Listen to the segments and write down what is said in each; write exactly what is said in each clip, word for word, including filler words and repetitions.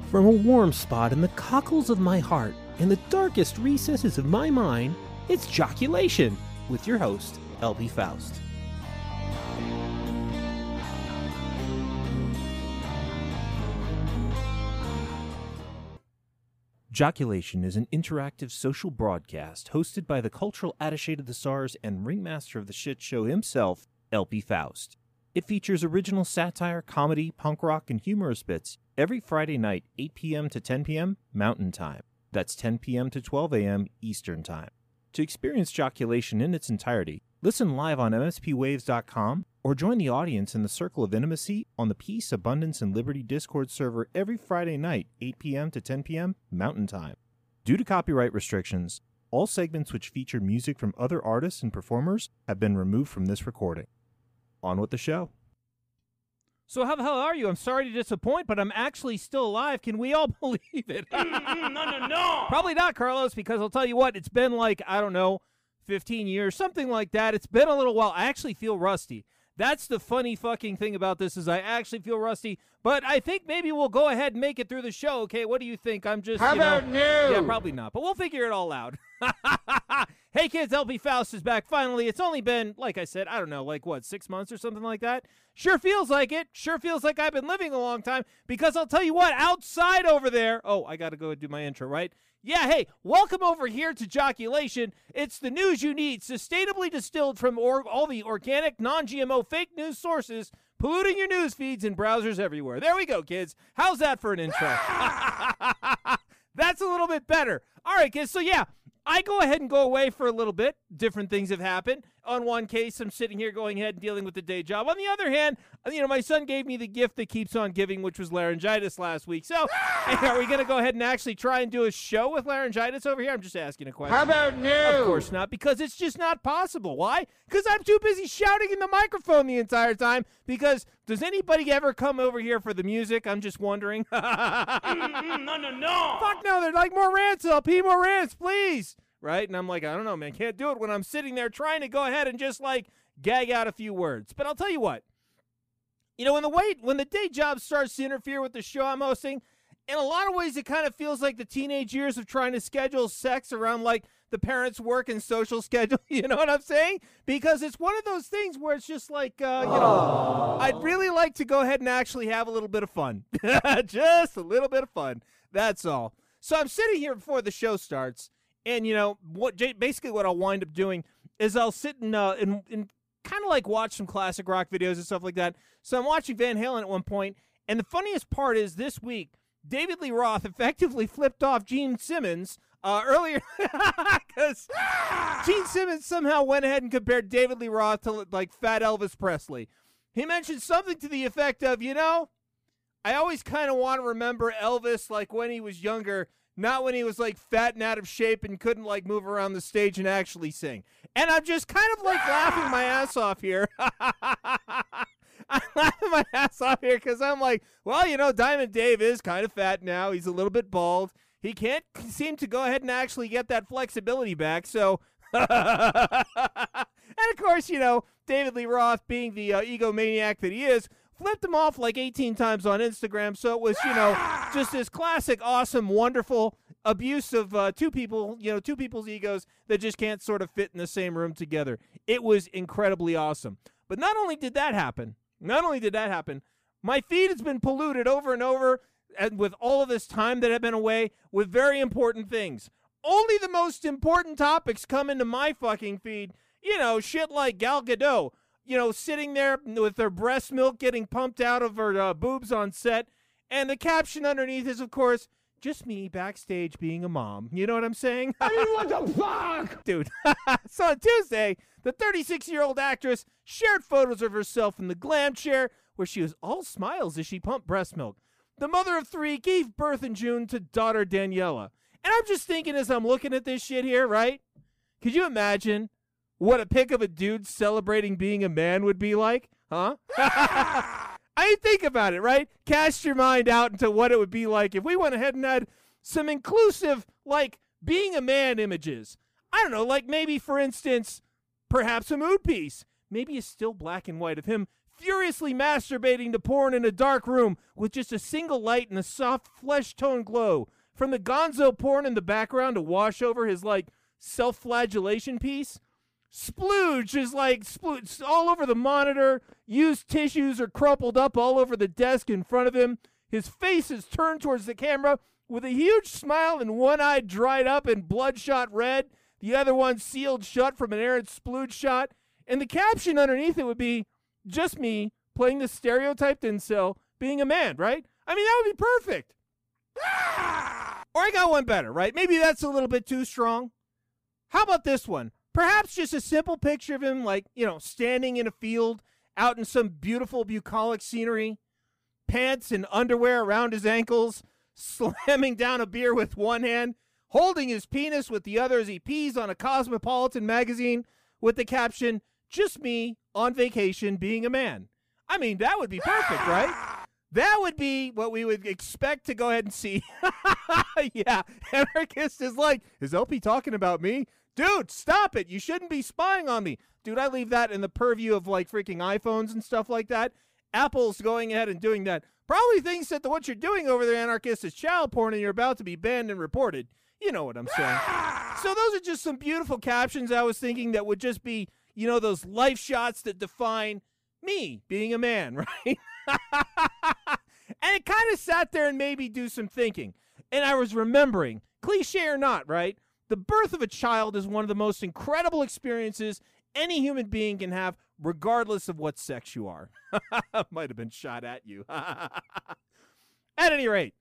From a warm spot in the cockles of my heart and the darkest recesses of my mind, it's Joculation with your host, L P Faust. Joculation is an interactive social broadcast hosted by the cultural attaché to the stars and ringmaster of the shit show himself, L P Faust. It features original satire, comedy, punk rock, and humorous bits every Friday night, eight p.m. to ten p.m. Mountain Time. That's ten p.m. to twelve a.m. Eastern Time. To experience Joculation in its entirety, listen live on M S P waves dot com or join the audience in the Circle of Intimacy on the Peace, Abundance, and Liberty Discord server every Friday night, eight p.m. to ten p.m. Mountain Time. Due to copyright restrictions, all segments which feature music from other artists and performers have been removed from this recording. On with the show. So how the hell are you? I'm sorry to disappoint, but I'm actually still alive. Can we all believe it? no, no, no. Probably not, Carlos, because I'll tell you what, it's been like, I don't know, fifteen years, something like that. It's been a little while. I actually feel rusty. That's the funny fucking thing about this is I actually feel rusty, but I think maybe we'll go ahead and make it through the show, okay? What do you think? I'm just, How you about know, no? Yeah, probably not, but we'll figure it all out. Hey, kids, L P Faust is back finally. It's only been, like I said, I don't know, like what, six months or something like that? Sure feels like it. Sure feels like I've been living a long time because I'll tell you what, outside over there, oh, I got to go do my intro, right? Yeah, hey, welcome over here to Joculation. It's the news you need, sustainably distilled from or- all the organic, non-G M O fake news sources, polluting your news feeds and browsers everywhere. There we go, kids. How's that for an intro? That's a little bit better. All right, kids, so yeah, I go ahead and go away for a little bit. Different things have happened. On one case, I'm sitting here going ahead and dealing with the day job. On the other hand, you know, my son gave me the gift that keeps on giving, which was laryngitis last week. So, hey, are we going to go ahead and actually try and do a show with laryngitis over here? I'm just asking a question. How about no? Of course not, because it's just not possible. Why? Because I'm too busy shouting in the microphone the entire time. Because does anybody ever come over here for the music? I'm just wondering. mm, no, no, no. Fuck no, they're like, more rants, L P, more rants, please. Right? And I'm like, I don't know, man. Can't do it when I'm sitting there trying to go ahead and just, like, gag out a few words. But I'll tell you what. You know, when the wait, when the day job starts to interfere with the show I'm hosting, in a lot of ways it kind of feels like the teenage years of trying to schedule sex around, like, the parents' work and social schedule. You know what I'm saying? Because it's one of those things where it's just like, uh, you know, I'd really like to go ahead and actually have a little bit of fun. Just a little bit of fun. That's all. So I'm sitting here before the show starts. And, you know, what basically what I'll wind up doing is I'll sit and, uh, and, and kind of like watch some classic rock videos and stuff like that. So I'm watching Van Halen at one point, and the funniest part is this week, David Lee Roth effectively flipped off Gene Simmons uh, earlier because Gene Simmons somehow went ahead and compared David Lee Roth to, like, fat Elvis Presley. He mentioned something to the effect of, you know, I always kind of want to remember Elvis, like, when he was younger, not when he was, like, fat and out of shape and couldn't, like, move around the stage and actually sing. And I'm just kind of, like, laughing my ass off here. I'm laughing my ass off here because I'm like, well, you know, Diamond Dave is kind of fat now. He's a little bit bald. He can't seem to go ahead and actually get that flexibility back. So, and, of course, you know, David Lee Roth, being the uh, egomaniac that he is, flipped him off like eighteen times on Instagram, so it was, you know, just this classic, awesome, wonderful abuse of uh, two people, you know, two people's egos that just can't sort of fit in the same room together. It was incredibly awesome. But not only did that happen, not only did that happen, my feed has been polluted over and over, and with all of this time that I've been away, with very important things. Only the most important topics come into my fucking feed. You know, shit like Gal Gadot, you know, sitting there with her breast milk getting pumped out of her uh, boobs on set. And the caption underneath is, of course, just me backstage being a mom. You know what I'm saying? I mean, what the fuck? Dude. So on Tuesday, the thirty-six-year-old actress shared photos of herself in the glam chair where she was all smiles as she pumped breast milk. The mother of three gave birth in June to daughter Daniela. And I'm just thinking as I'm looking at this shit here, right? Could you imagine what a pic of a dude celebrating being a man would be like? Huh? I mean, think about it, right? Cast your mind out into what it would be like if we went ahead and had some inclusive, like, being a man images. I don't know, like maybe, for instance, perhaps a mood piece. Maybe a still black and white of him furiously masturbating to porn in a dark room with just a single light and a soft flesh-tone glow from the gonzo porn in the background to wash over his, like, self-flagellation piece. Splooge is, like, splooge all over the monitor. Used tissues are crumpled up all over the desk in front of him. His face is turned towards the camera with a huge smile and one eye dried up and bloodshot red, the other one sealed shut from an errant splooge shot. And the caption underneath it would be, just me playing the stereotyped incel, being a man, right? I mean, that would be perfect. Or I got one better, right? Maybe that's a little bit too strong. How about this one? Perhaps just a simple picture of him, like, you know, standing in a field, out in some beautiful bucolic scenery, pants and underwear around his ankles, slamming down a beer with one hand, holding his penis with the other as he pees on a Cosmopolitan magazine with the caption, just me on vacation being a man. I mean, that would be perfect, right? That would be what we would expect to go ahead and see. Yeah, Anarchist is like, is L P talking about me? Dude, stop it. You shouldn't be spying on me. Dude, I leave that in the purview of, like, freaking iPhones and stuff like that. Apple's going ahead and doing that. Probably thinks that the, what you're doing over there, Anarchist, is child porn and you're about to be banned and reported. You know what I'm saying. So those are just some beautiful captions I was thinking that would just be, you know, those life shots that define me being a man, right? And it kind of sat there and made me do some thinking. And I was remembering, cliche or not, right? The birth of a child is one of the most incredible experiences any human being can have, regardless of what sex you are. Might have been shot at you. At any rate,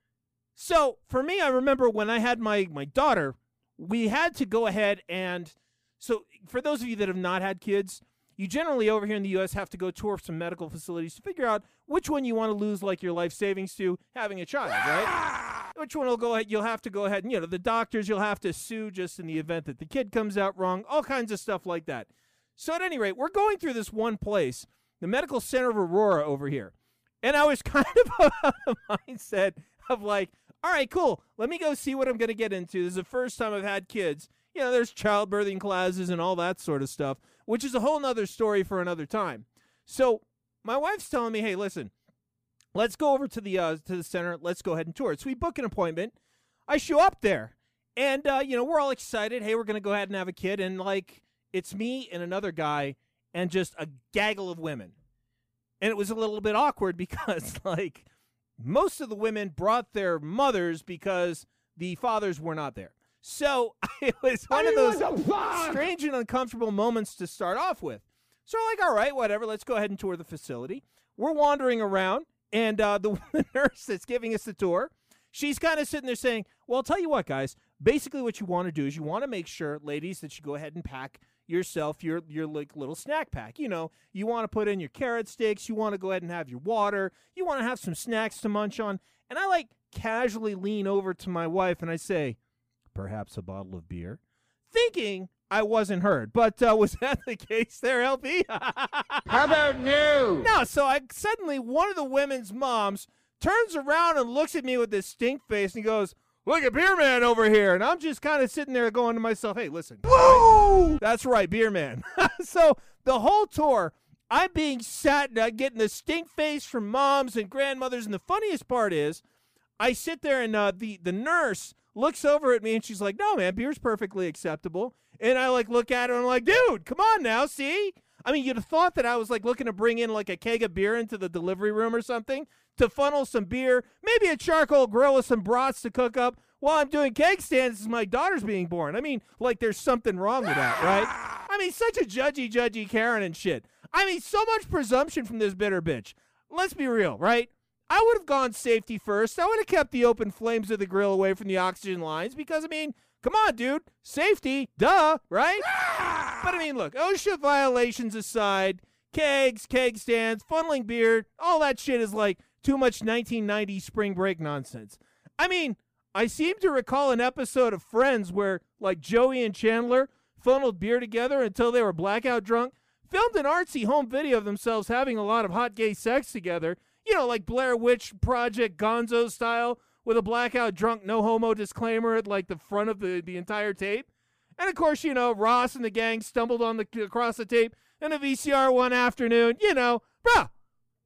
so for me, I remember when I had my, my daughter, we had to go ahead and, so for those of you that have not had kids, you generally over here in the U S have to go tour some medical facilities to figure out which one you want to lose like your life savings to having a child, right? Which one will go ahead, you'll have to go ahead and, you know, the doctors you'll have to sue just in the event that the kid comes out wrong, all kinds of stuff like that. So at any rate, we're going through this one place, the Medical Center of Aurora over here. And I was kind of of a mindset of like, all right, cool. Let me go see what I'm going to get into. This is the first time I've had kids. You know, there's childbirthing classes and all that sort of stuff, which is a whole nother story for another time. So my wife's telling me, hey, listen, let's go over to the uh, to the center. Let's go ahead and tour it. So we book an appointment. I show up there. And, uh, you know, we're all excited. Hey, we're going to go ahead and have a kid. And, like, it's me and another guy and just a gaggle of women. And it was a little bit awkward because, like, most of the women brought their mothers because the fathers were not there. So it was one of those strange and uncomfortable moments to start off with. So we're like, all right, whatever, let's go ahead and tour the facility. We're wandering around, and uh, the, the nurse that's giving us the tour, she's kind of sitting there saying, well, I'll tell you what, guys, basically what you want to do is you want to make sure, ladies, that you go ahead and pack yourself your your like little snack pack. You know, you want to put in your carrot sticks, you want to go ahead and have your water, you want to have some snacks to munch on. And I like casually lean over to my wife and I say, perhaps a bottle of beer, thinking I wasn't heard. But uh, was that the case there, L P? How about no? No, so I suddenly, one of the women's moms turns around and looks at me with this stink face and he goes, look at Beer Man over here. And I'm just kind of sitting there going to myself, hey, listen. Woo! That's right, Beer Man. So the whole tour, I'm being sat and getting the stink face from moms and grandmothers. And the funniest part is I sit there and uh, the, the nurse looks over at me and she's like, no, man, beer's perfectly acceptable. And I like look at her and I'm like, dude, come on now, see? I mean, you'd have thought that I was like looking to bring in like a keg of beer into the delivery room or something to funnel some beer, maybe a charcoal grill with some brats to cook up while I'm doing keg stands as my daughter's being born. I mean, like there's something wrong with that, right? I mean, such a judgy, judgy Karen and shit. I mean, so much presumption from this bitter bitch. Let's be real, right? I would have gone safety first. I would have kept the open flames of the grill away from the oxygen lines because, I mean, come on, dude. Safety, duh, right? But, I mean, look, OSHA violations aside, kegs, keg stands, funneling beer, all that shit is like too much nineteen nineties spring break nonsense. I mean, I seem to recall an episode of Friends where, like, Joey and Chandler funneled beer together until they were blackout drunk, filmed an artsy home video of themselves having a lot of hot gay sex together, you know, like Blair Witch Project Gonzo style, with a blackout drunk no homo disclaimer at like the front of the, the entire tape. And of course, you know, Ross and the gang stumbled on the across the tape in a V C R one afternoon. You know, bruh,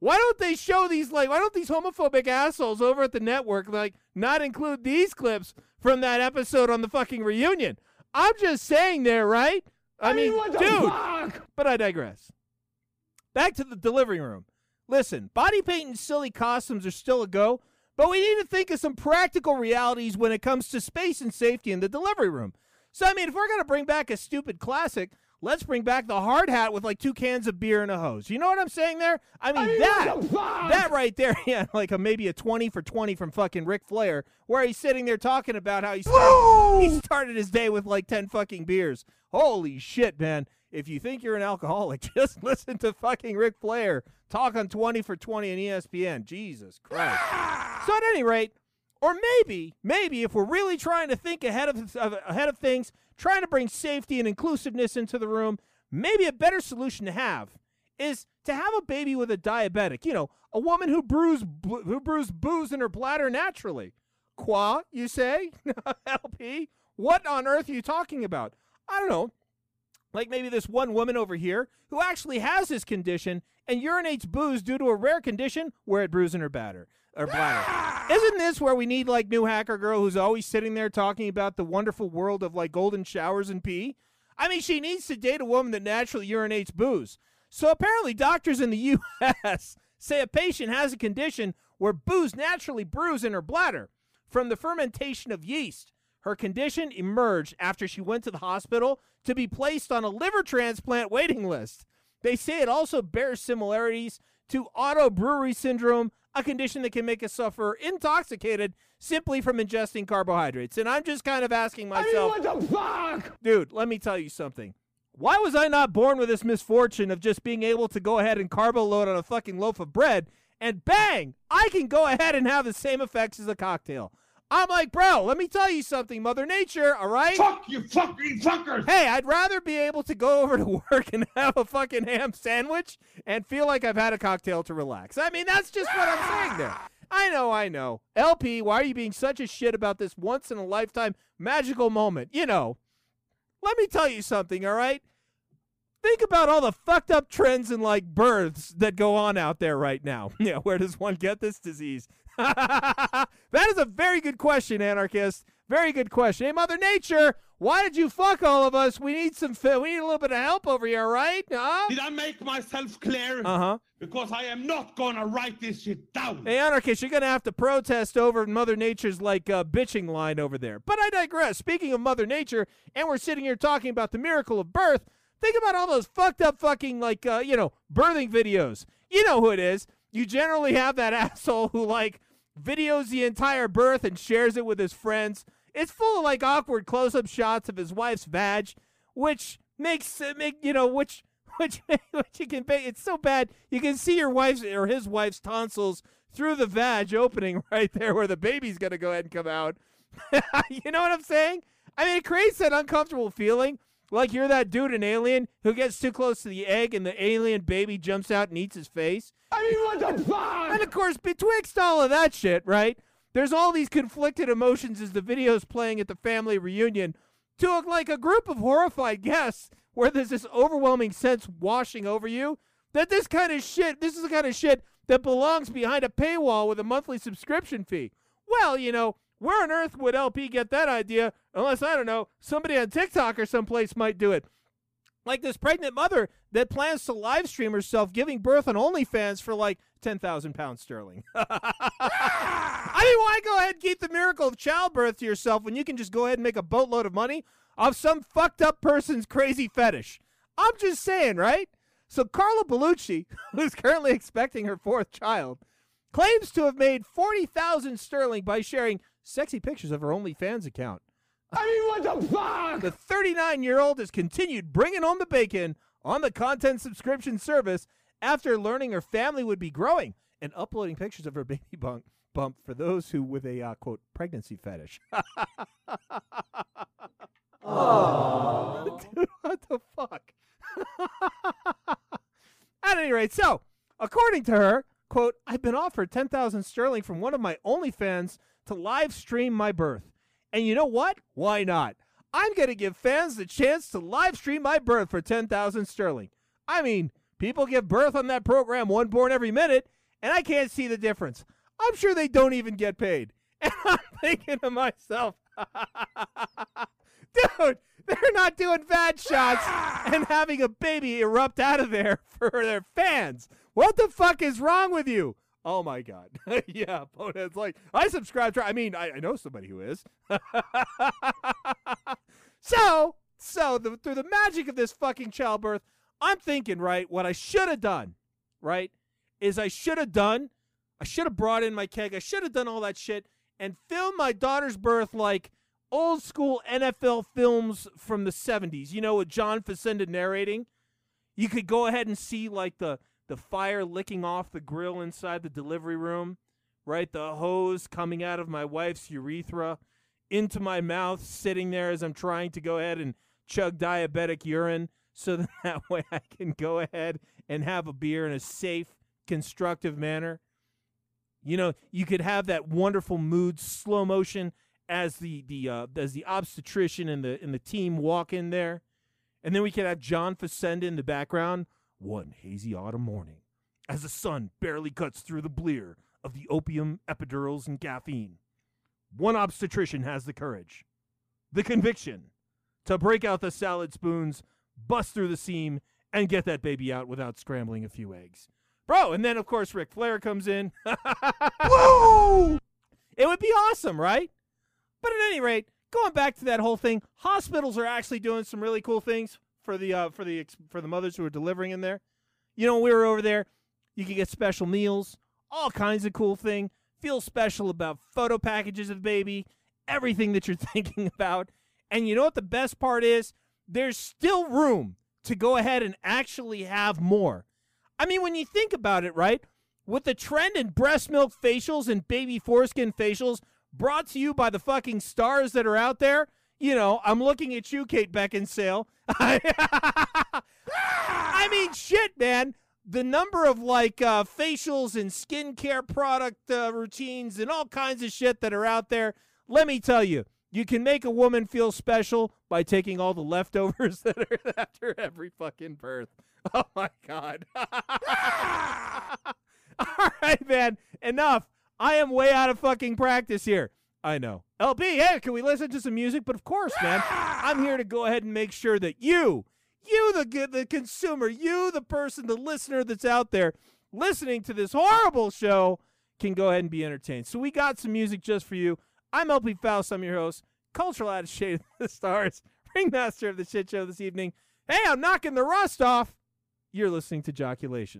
Why don't they show these, like, why don't these homophobic assholes over at the network, like, not include these clips from that episode on the fucking reunion? I'm just saying there, right? I, I mean, mean dude, fuck? But I digress. Back to the delivery room. Listen, body paint and silly costumes are still a go, but we need to think of some practical realities when it comes to space and safety in the delivery room. So, I mean, if we're going to bring back a stupid classic, let's bring back the hard hat with like two cans of beer and a hose. You know what I'm saying there? I mean, I mean that, that right there, yeah, like a, maybe a twenty for twenty from fucking Ric Flair, where he's sitting there talking about how he started, he started his day with like ten fucking beers. Holy shit, man. If you think you're an alcoholic, just listen to fucking Ric Flair talk on twenty for twenty on E S P N. Jesus Christ. So at any rate, or maybe, maybe if we're really trying to think ahead of, of ahead of things, trying to bring safety and inclusiveness into the room, maybe a better solution to have is to have a baby with a diabetic. You know, a woman who brews who brews booze in her bladder naturally. Qua, you say? L P? What on earth are you talking about? I don't know. Like maybe this one woman over here who actually has this condition and urinates booze due to a rare condition where it brews in her bladder. Or bladder. Isn't this where we need like new hacker girl who's always sitting there talking about the wonderful world of like golden showers and pee? I mean, she needs to date a woman that naturally urinates booze. So apparently doctors in the U S say a patient has a condition where booze naturally brews in her bladder from the fermentation of yeast. Her condition emerged after she went to the hospital to be placed on a liver transplant waiting list. They say it also bears similarities to autobrewery syndrome, a condition that can make us suffer intoxicated simply from ingesting carbohydrates. And I'm just kind of asking myself, I mean, what the fuck? Dude, let me tell you something. Why was I not born with this misfortune of just being able to go ahead and carbo load on a fucking loaf of bread, and bang, I can go ahead and have the same effects as a cocktail? I'm like, bro, let me tell you something, Mother Nature, all right? Fuck you fucking fuckers! Hey, I'd rather be able to go over to work and have a fucking ham sandwich and feel like I've had a cocktail to relax. I mean, that's just what I'm saying there. I know, I know. L P, why are you being such a shit about this once-in-a-lifetime magical moment? You know, let me tell you something, all right? Think about all the fucked up trends in, like, births that go on out there right now. Yeah, where does one get this disease? That is a very good question, anarchist. Very good question. Hey, Mother Nature, why did you fuck all of us? We need some. Fi- we need a little bit of help over here, right? Huh? Did I make myself clear? Uh huh. Because I am not gonna write this shit down. Hey, anarchist, you're gonna have to protest over Mother Nature's like uh, bitching line over there. But I digress. Speaking of Mother Nature, and we're sitting here talking about the miracle of birth. Think about all those fucked up fucking like uh, you know birthing videos. You know who it is. You generally have that asshole who, like, videos the entire birth and shares it with his friends. It's full of, like, awkward close-up shots of his wife's vag, which makes, uh, make you know, which, which, which you can, it's so bad, you can see your wife's, or his wife's tonsils through the vag opening right there where the baby's going to go ahead and come out. You know what I'm saying? I mean, it creates that uncomfortable feeling. Like you're that dude in Alien who gets too close to the egg and the alien baby jumps out and eats his face. I mean, what the fuck? And, of course, betwixt all of that shit, right, there's all these conflicted emotions as the video's playing at the family reunion to, look like, a group of horrified guests where there's this overwhelming sense washing over you that this kind of shit, this is the kind of shit that belongs behind a paywall with a monthly subscription fee. Well, you know, where on earth would L P get that idea unless, I don't know, somebody on TikTok or someplace might do it? Like this pregnant mother that plans to live stream herself giving birth on OnlyFans for like ten thousand pounds sterling. I mean, why go ahead and keep the miracle of childbirth to yourself when you can just go ahead and make a boatload of money off some fucked up person's crazy fetish? I'm just saying, right? So Carla Bellucci, who's currently expecting her fourth child, claims to have made forty thousand sterling by sharing sexy pictures of her OnlyFans account. I mean, what the fuck? The thirty-nine-year-old has continued bringing home the bacon on the content subscription service after learning her family would be growing and uploading pictures of her baby bump, bump for those who with a, uh, quote, pregnancy fetish. Oh, dude, what the fuck? At any rate, so, according to her, quote, I've been offered ten thousand sterling from one of my OnlyFans to live stream my birth. And you know what? Why not? I'm going to give fans the chance to live stream my birth for ten thousand sterling. I mean, People give birth on that program, one born every minute, and I can't see the difference. I'm sure they don't even get paid. And I'm thinking to myself, dude, they're not doing bad shots and having a baby erupt out of there for their fans. What the fuck is wrong with you? Oh, my God. Yeah, Bonehead's like, I subscribe to, I mean, I, I know somebody who is. so, so the, through the magic of this fucking childbirth, I'm thinking, right, what I should have done, right, is I should have done, I should have brought in my keg, I should have done all that shit and filmed my daughter's birth like old school N F L films from the seventies, you know, with John Facenda narrating. You could go ahead and see, like, the, the fire licking off the grill inside the delivery room, right, the hose coming out of my wife's urethra into my mouth, sitting there as I'm trying to go ahead and chug diabetic urine so that, that way I can go ahead and have a beer in a safe, constructive manner. You know, you could have that wonderful mood, slow motion, as the the uh, as the obstetrician and the and the team walk in there, and then we could have John Facenda in the background. One hazy autumn morning, as the sun barely cuts through the blear of the opium, epidurals, and caffeine, one obstetrician has the courage, the conviction, to break out the salad spoons, bust through the seam, and get that baby out without scrambling a few eggs. Bro, and then, of course, Ric Flair comes in. Woo! It would be awesome, right? But at any rate, going back to that whole thing, hospitals are actually doing some really cool things for the uh, for the for the mothers who are delivering in there. You know, when we were over there, you could get special meals, all kinds of cool thing. Feel special about photo packages of the baby, everything that you're thinking about. And you know what the best part is? There's still room to go ahead and actually have more. I mean, when you think about it, right, with the trend in breast milk facials and baby foreskin facials brought to you by the fucking stars that are out there, you know, I'm looking at you, Kate Beckinsale. I mean, shit, man. The number of, like, uh, facials and skincare product uh, routines and all kinds of shit that are out there, let me tell you, you can make a woman feel special by taking all the leftovers that are after every fucking birth. Oh, my God. All right, man. Enough. I am way out of fucking practice here. I know. L B, hey, can we listen to some music? But, of course, man, I'm here to go ahead and make sure that you, you, the, the consumer, you, the person, the listener that's out there listening to this horrible show, can go ahead and be entertained. So we got some music just for you. I'm L P Faust. I'm your host, cultural attaché of the stars, ringmaster of the shit show this evening. Hey, I'm knocking the rust off. You're listening to Joculation.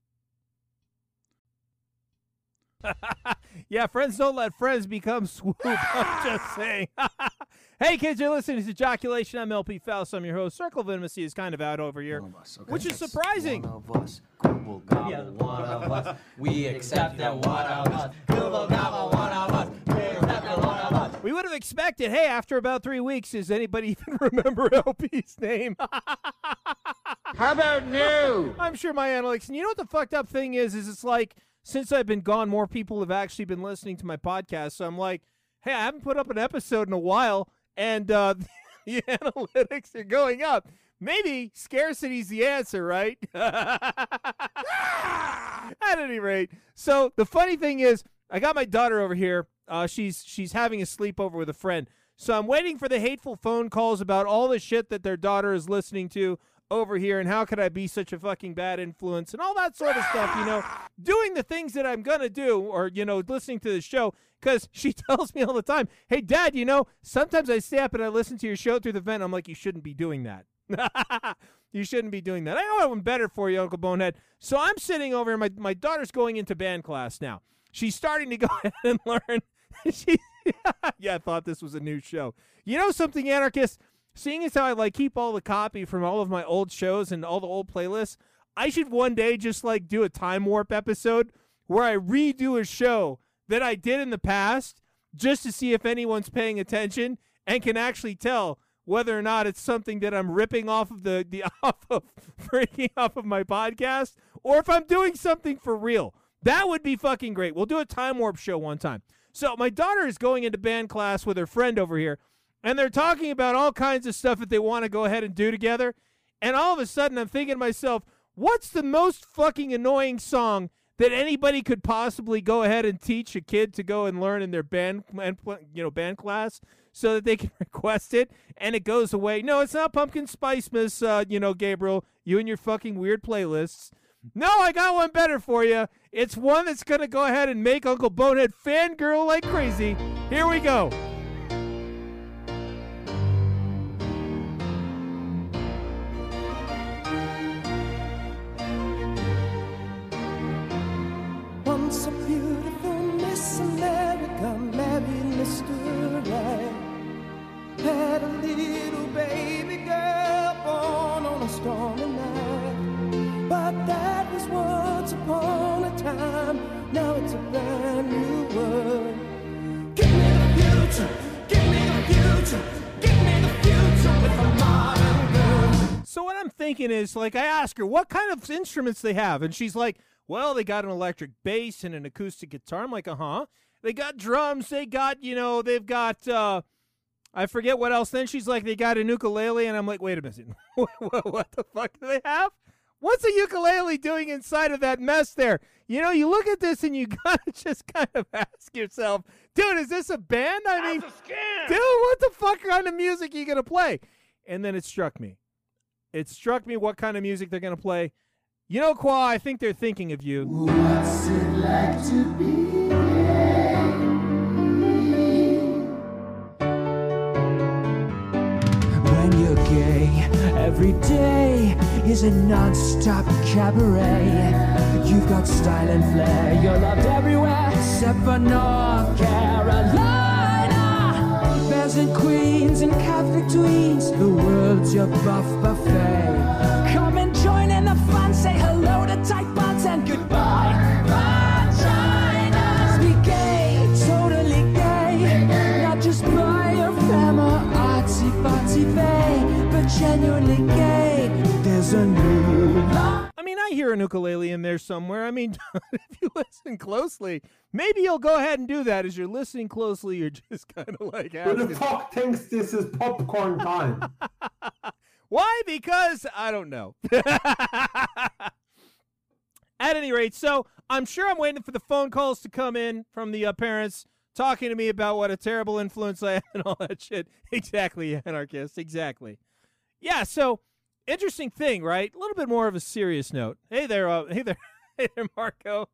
Yeah, friends don't let friends become swoop. I'm just saying. Hey, kids, you're listening to Joculation. I'm L P Faust. I'm your host. Circle of Intimacy is kind of out over here, us, okay? Which is surprising. One of us, Google gobble, yeah. One of us. We accept that one of us. Google gobble, one of us. We accept that one of us. We would have expected, hey, after about three weeks, does anybody even remember L P's name? How about new? I'm sure my analytics. And you know what the fucked up thing is? Is it's like, since I've been gone, more people have actually been listening to my podcast. So I'm like, hey, I haven't put up an episode in a while, and uh, the analytics are going up. Maybe scarcity's the answer, right? At any rate. So the funny thing is, I got my daughter over here. Uh, she's she's having a sleepover with a friend. So I'm waiting for the hateful phone calls about all the shit that their daughter is listening to over here, and how could I be such a fucking bad influence and all that sort of stuff, you know, doing the things that I'm gonna do, or, you know, listening to the show, because she tells me all the time, hey, Dad, you know, sometimes I stay up and I listen to your show through the vent. I'm like, you shouldn't be doing that. You shouldn't be doing that. I know I'm better for you, Uncle Bonehead. So I'm sitting over here. My, my daughter's going into band class now. She's starting to go ahead and learn. she, yeah, I thought this was a new show. You know something, Anarchist? Seeing as how I, like, keep all the copy from all of my old shows and all the old playlists, I should one day just, like, do a time warp episode where I redo a show that I did in the past just to see if anyone's paying attention and can actually tell whether or not it's something that I'm ripping off of the, the off of breaking off of my podcast, or if I'm doing something for real. That would be fucking great. We'll do a time warp show one time. So my daughter is going into band class with her friend over here, and they're talking about all kinds of stuff that they want to go ahead and do together. And all of a sudden, I'm thinking to myself, What's the most fucking annoying song that anybody could possibly go ahead and teach a kid to go and learn in their band, you know, band class so that they can request it and it goes away? No, it's not Pumpkin Spice, Miss, uh, you know, Gabriel, you and your fucking weird playlists. No, I got one better for you. It's one that's going to go ahead and make Uncle Bonehead fangirl like crazy. Here we go. Once a beautiful Miss America married Mister Right. Had a little baby girl born on a stormy night. But that was once upon a time. Now it's a brand new world. Give me the future, give me the future, give me the future with a modern girl. So what I'm thinking is, like, I ask her what kind of instruments they have, and she's like, well, they got an electric bass and an acoustic guitar. I'm like, uh-huh. They got drums. They got, you know, they've got, uh, I forget what else. Then she's like, they got an ukulele. And I'm like, wait a minute. what, what, what the fuck do they have? What's a ukulele doing inside of that mess there? You know, you look at this and you gotta just kind of ask yourself, dude, is this a band? I mean, dude, what the fuck kind of music are you going to play? And then it struck me. It struck me what kind of music they're going to play. You know, Qua, I think they're thinking of you. What's it like to be gay? When you're gay, every day is a non-stop cabaret. You've got style and flair, you're loved everywhere except for North Carolina. Bears and queens and Catholic tweens, the world's your buff buffet. Come and join in the fun, say hello to tight buns and goodbye vaginas. Be gay, totally gay, not just by your fama, artsy fartsy bay, but genuinely gay. There's a new life. I mean, I hear an ukulele in there somewhere. I mean, if you listen closely, maybe you'll go ahead and do that. As you're listening closely, you're just kind of like asking. Who the fuck thinks this is popcorn time? Why? Because I don't know. At any rate, so I'm sure I'm waiting for the phone calls to come in from the uh, parents talking to me about what a terrible influence I am and all that shit. Exactly, anarchist. Exactly. Yeah, so interesting thing, right? A little bit more of a serious note. Hey there, uh, hey there, hey there, Marco.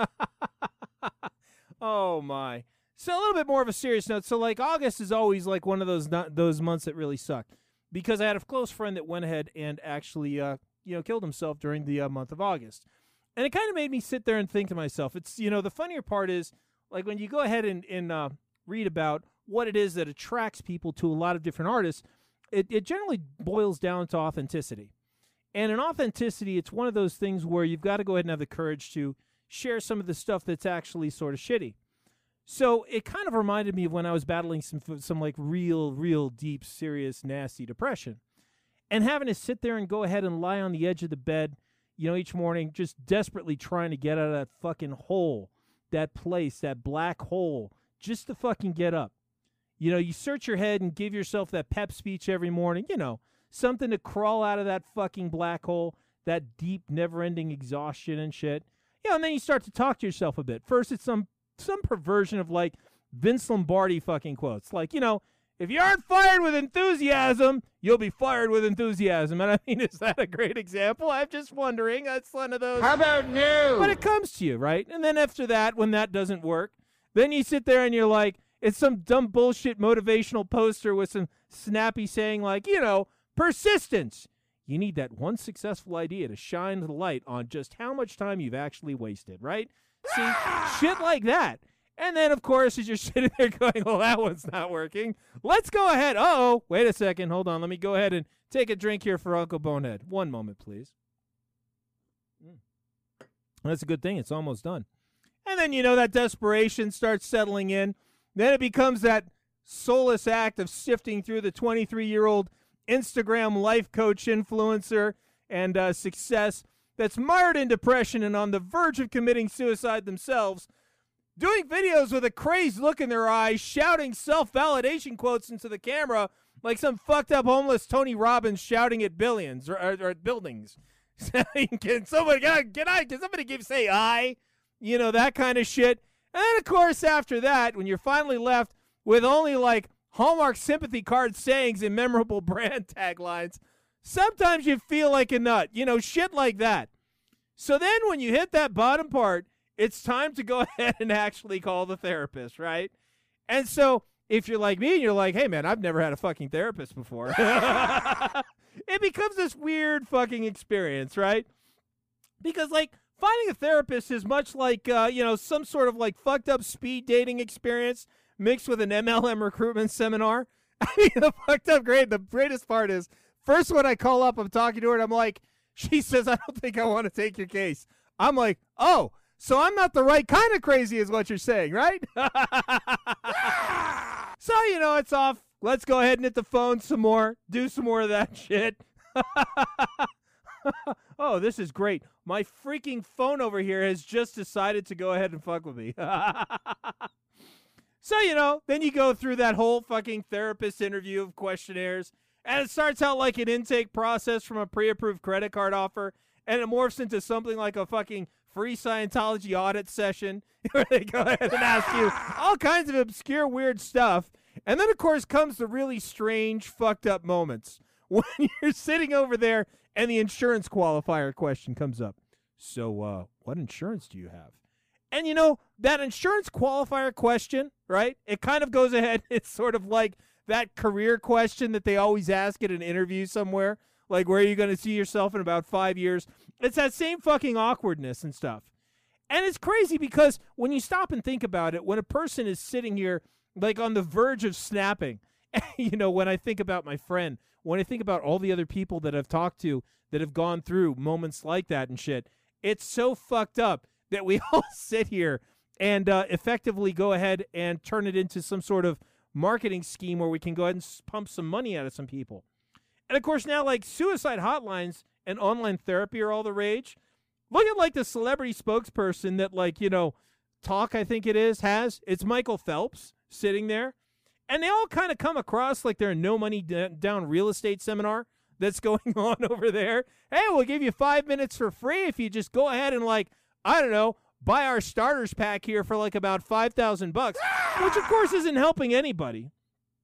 Oh, my. So a little bit more of a serious note. So, like, August is always, like, one of those not, those months that really suck. Because I had a close friend that went ahead and actually, uh, you know, killed himself during the uh, month of August. And it kind of made me sit there and think to myself, it's, you know, the funnier part is, like, when you go ahead and, and uh, read about what it is that attracts people to a lot of different artists, it, it generally boils down to authenticity. And in authenticity, it's one of those things where you've got to go ahead and have the courage to share some of the stuff that's actually sort of shitty. So it kind of reminded me of when I was battling some, some like real, real deep, serious, nasty depression. And having to sit there and go ahead and lie on the edge of the bed, you know, each morning, just desperately trying to get out of that fucking hole, that place, that black hole, just to fucking get up. You know, you search your head and give yourself that pep speech every morning, you know, something to crawl out of that fucking black hole, that deep, never-ending exhaustion and shit. You know, and then you start to talk to yourself a bit. First, it's some some perversion of, like, Vince Lombardi fucking quotes. Like, you know, if you aren't fired with enthusiasm, you'll be fired with enthusiasm. And I mean, is that a great example? I'm just wondering. That's one of those. How about new? But it comes to you, right? And then after that, when that doesn't work, then you sit there and you're like, it's some dumb bullshit motivational poster with some snappy saying, like, you know, persistence. You need that one successful idea to shine the light on just how much time you've actually wasted, right? See, shit like that. And then, of course, as you're sitting there going, well, that one's not working, let's go ahead. Uh-oh, wait a second. Hold on. Let me go ahead and take a drink here for Uncle Bonehead. One moment, please. Mm. That's a good thing. It's almost done. And then, you know, that desperation starts settling in. Then it becomes that soulless act of sifting through the twenty-three-year-old Instagram life coach influencer and uh, success that's mired in depression and on the verge of committing suicide themselves, doing videos with a crazed look in their eyes, shouting self-validation quotes into the camera like some fucked up homeless Tony Robbins shouting at billions or, or, or at buildings. Can somebody get, get I, can somebody give say I? You know, that kind of shit. And then, of course, after that, when you're finally left with only like Hallmark sympathy card sayings and memorable brand taglines, sometimes you feel like a nut. You know, shit like that. So then when you hit that bottom part, it's time to go ahead and actually call the therapist, right? And so if you're like me and you're like, hey, man, I've never had a fucking therapist before, it becomes this weird fucking experience, right? Because, like, finding a therapist is much like, uh, you know, some sort of, like, fucked up speed dating experience mixed with an M L M recruitment seminar. I mean, the fucked up great. The greatest part is, first when I call up, I'm talking to her, and I'm like, she says, I don't think I want to take your case. I'm like, oh, so I'm not the right kind of crazy is what you're saying, right? So, you know, it's off. Let's go ahead and hit the phone some more. Do some more of that shit. Oh, this is great. My freaking phone over here has just decided to go ahead and fuck with me. So, you know, then you go through that whole fucking therapist interview of questionnaires, and it starts out like an intake process from a pre-approved credit card offer, and it morphs into something like a fucking free Scientology audit session where they go ahead and ask you all kinds of obscure, weird stuff. And then, of course, comes the really strange, fucked up moments when you're sitting over there and the insurance qualifier question comes up. So, uh, what insurance do you have? And, you know, that insurance qualifier question, right, it kind of goes ahead. It's sort of like that career question that they always ask at an interview somewhere, like where are you going to see yourself in about five years? It's that same fucking awkwardness and stuff. And it's crazy because when you stop and think about it, when a person is sitting here like on the verge of snapping, you know, when I think about my friend, when I think about all the other people that I've talked to that have gone through moments like that and shit, it's so fucked up that we all sit here and uh, effectively go ahead and turn it into some sort of marketing scheme where we can go ahead and pump some money out of some people. And, of course, now, like, suicide hotlines and online therapy are all the rage. Look at, like, the celebrity spokesperson that, like, you know, Talk, I think it is, has. It's Michael Phelps sitting there. And they all kind of come across like they're a no money d- down real estate seminar that's going on over there. Hey, we'll give you five minutes for free if you just go ahead and, like, I don't know, buy our starters pack here for like about five thousand bucks, which of course isn't helping anybody.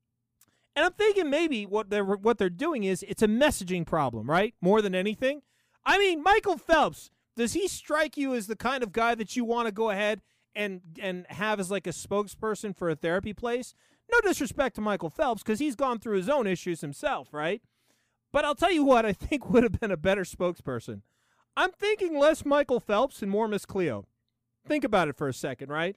And I'm thinking maybe what they're what they're doing is it's a messaging problem, right? More than anything. I mean, Michael Phelps, does he strike you as the kind of guy that you want to go ahead and and have as like a spokesperson for a therapy place? No disrespect to Michael Phelps, because he's gone through his own issues himself, right? But I'll tell you what I think would have been a better spokesperson. I'm thinking less Michael Phelps and more Miss Cleo. Think about it for a second, right?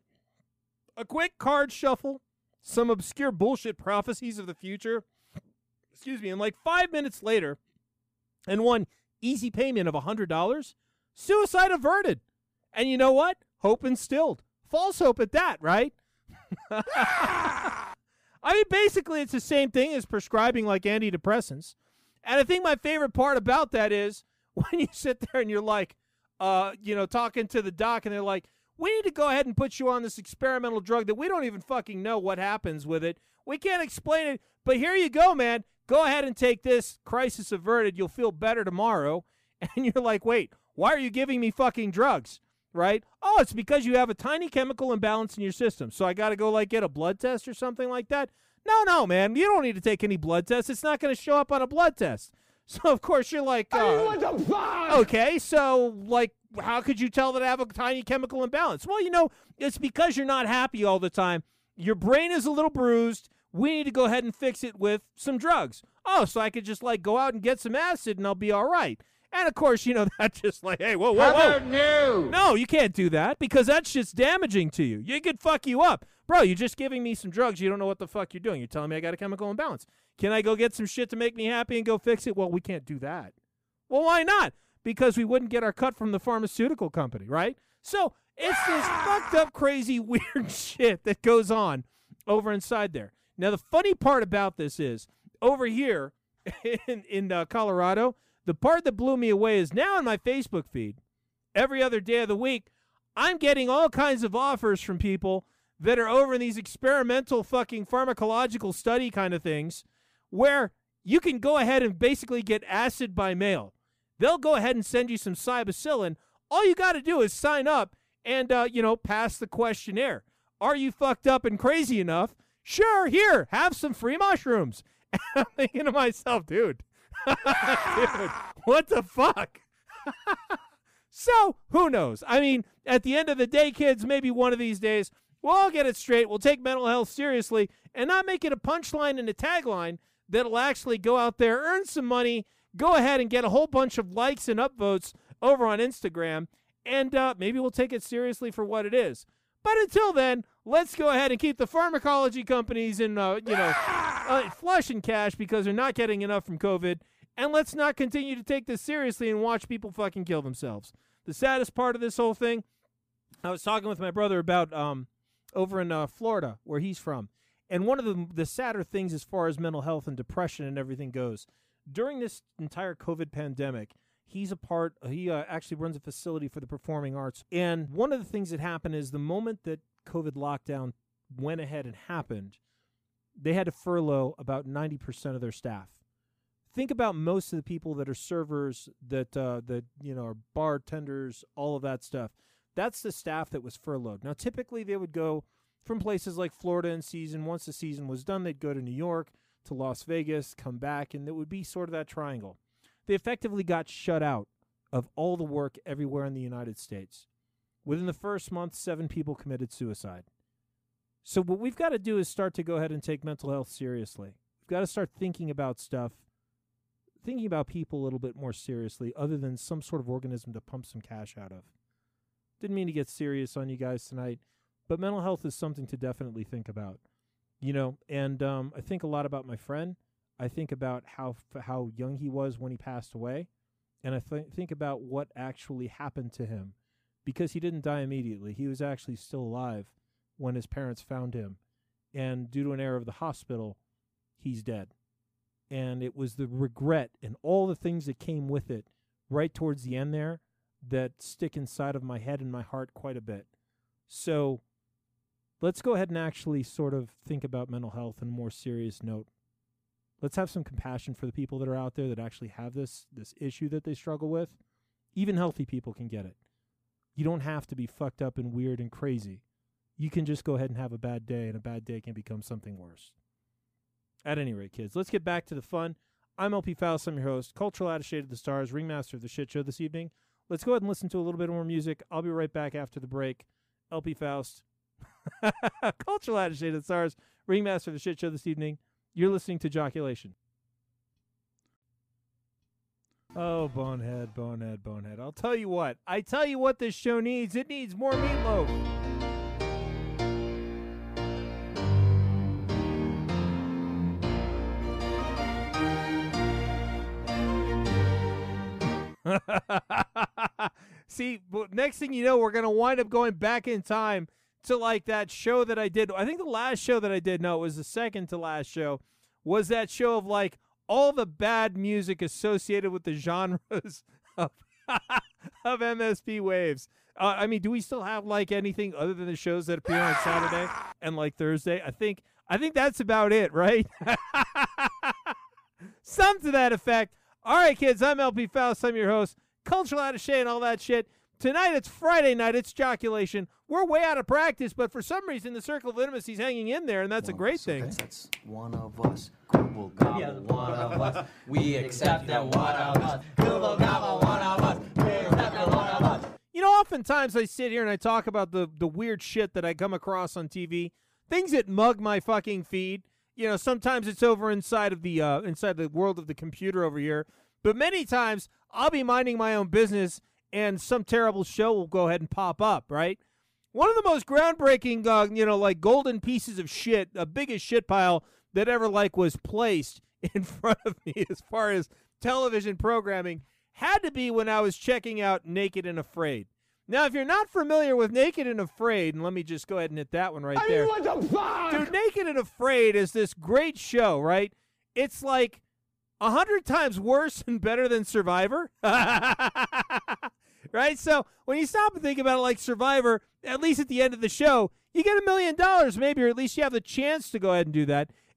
A quick card shuffle, some obscure bullshit prophecies of the future, excuse me, and like five minutes later, and one easy payment of one hundred dollars, suicide averted. And you know what? Hope instilled. False hope at that, right? I mean, basically, it's the same thing as prescribing like antidepressants. And I think my favorite part about that is when you sit there and you're like, uh, you know, talking to the doc, and they're like, we need to go ahead and put you on this experimental drug that we don't even fucking know what happens with it. We can't explain it, but here you go, man. Go ahead and take this. Crisis averted. You'll feel better tomorrow. And you're like, wait, why are you giving me fucking drugs? Right? Oh, it's because you have a tiny chemical imbalance in your system. So I got to go like get a blood test or something like that. No, no, man. You don't need to take any blood tests. It's not going to show up on a blood test. So, of course, you're like, uh, what the fuck? okay, so, like, how could you tell that I have a tiny chemical imbalance? Well, you know, it's because you're not happy all the time. Your brain is a little bruised. We need to go ahead and fix it with some drugs. Oh, so I could just, like, go out and get some acid and I'll be all right. And, of course, you know, that's just like, hey, whoa, whoa, How whoa. about no? No, you can't do that because that's just damaging to you. It could fuck you up. Bro, you're just giving me some drugs. You don't know what the fuck you're doing. You're telling me I got a chemical imbalance. Can I go get some shit to make me happy and go fix it? Well, we can't do that. Well, why not? Because we wouldn't get our cut from the pharmaceutical company, right? So it's this fucked up, crazy, weird shit that goes on over inside there. Now, the funny part about this is over here in, in uh, Colorado, the part that blew me away is now in my Facebook feed, every other day of the week, I'm getting all kinds of offers from people that are over in these experimental fucking pharmacological study kind of things where you can go ahead and basically get acid by mail. They'll go ahead and send you some psilocybin. All you got to do is sign up and, uh, you know, pass the questionnaire. Are you fucked up and crazy enough? Sure, here, have some free mushrooms. And I'm thinking to myself, dude, dude, what the fuck? So, who knows? I mean, at the end of the day, kids, maybe one of these days, we'll all get it straight. We'll take mental health seriously and not make it a punchline and a tagline that'll actually go out there, earn some money, go ahead and get a whole bunch of likes and upvotes over on Instagram, and uh, maybe we'll take it seriously for what it is. But until then, let's go ahead and keep the pharmacology companies in, uh, you know, uh, flush in cash because they're not getting enough from COVID. And let's not continue to take this seriously and watch people fucking kill themselves. The saddest part of this whole thing, I was talking with my brother about um, over in uh, Florida, where he's from. And one of the, the sadder things as far as mental health and depression and everything goes, during this entire COVID pandemic, he's a part, he uh, actually runs a facility for the performing arts. And one of the things that happened is the moment that COVID lockdown went ahead and happened, they had to furlough about ninety percent of their staff. Think about most of the people that are servers, that, uh, that you know, are bartenders, all of that stuff. That's the staff that was furloughed. Now, typically they would go from places like Florida in season. Once the season was done, they'd go to New York, to Las Vegas, come back, and it would be sort of that triangle. They effectively got shut out of all the work everywhere in the United States. Within the first month, seven people committed suicide. So what we've got to do is start to go ahead and take mental health seriously. We've got to start thinking about stuff, thinking about people a little bit more seriously other than some sort of organism to pump some cash out of. Didn't mean to get serious on you guys tonight, but mental health is something to definitely think about. You know, and um, I think a lot about my friend. I think about how f- how young he was when he passed away, and I th- think about what actually happened to him, because he didn't die immediately. He was actually still alive when his parents found him, and due to an error of the hospital, he's dead. And it was the regret and all the things that came with it right towards the end there that stick inside of my head and my heart quite a bit. So let's go ahead and actually sort of think about mental health in a more serious note. Let's have some compassion for the people that are out there that actually have this this issue that they struggle with. Even healthy people can get it. You don't have to be fucked up and weird and crazy. You can just go ahead and have a bad day, and a bad day can become something worse. At any rate, kids, let's get back to the fun. I'm L P Faust. I'm your host, cultural attaché to the stars, ringmaster of the shit show this evening. Let's go ahead and listen to a little bit more music. I'll be right back after the break. L P Faust, cultural attaché to the stars, ringmaster of the shit show this evening. You're listening to Joculation. Oh, bonehead, bonehead, bonehead. I'll tell you what. I tell you what this show needs. It needs more meatloaf. See, next thing you know, we're going to wind up going back in time to like that show that I did. I think the last show that I did, no, it was the second to last show, was that show of like all the bad music associated with the genres of, of M S P Waves. Uh, I mean, do we still have like anything other than the shows that appear on Saturday and like Thursday? I think I think that's about it, right? Some to that effect. All right, kids, I'm L P Faust. I'm your host, cultural attaché and all that shit. Tonight, it's Friday night. It's Joculation. We're way out of practice, but for some reason, the circle of intimacy is hanging in there, and that's one a great us, thing. okay? That's one of us. Gobble, gobble, Yeah. one of us. We accept that one of us. Gobble, gobble, one of us. We accept that one of us. You know, oftentimes I sit here and I talk about the, the weird shit that I come across on T V, things that mug my fucking feed. You know, sometimes it's over inside of the uh, inside the world of the computer over here, but many times I'll be minding my own business and some terrible show will go ahead and pop up, right? One of the most groundbreaking, uh, you know, like golden pieces of shit, the biggest shit pile that ever like was placed in front of me as far as television programming had to be when I was checking out Naked and Afraid. Now, if you're not familiar with Naked and Afraid, and let me just go ahead and hit that one right there. What the fuck? Dude, Naked and Afraid is this great show, right? It's like a hundred times worse and better than Survivor. Right? So when you stop and think about it like Survivor, at least at the end of the show, you get a million dollars maybe, or at least you have the chance to go ahead and do that.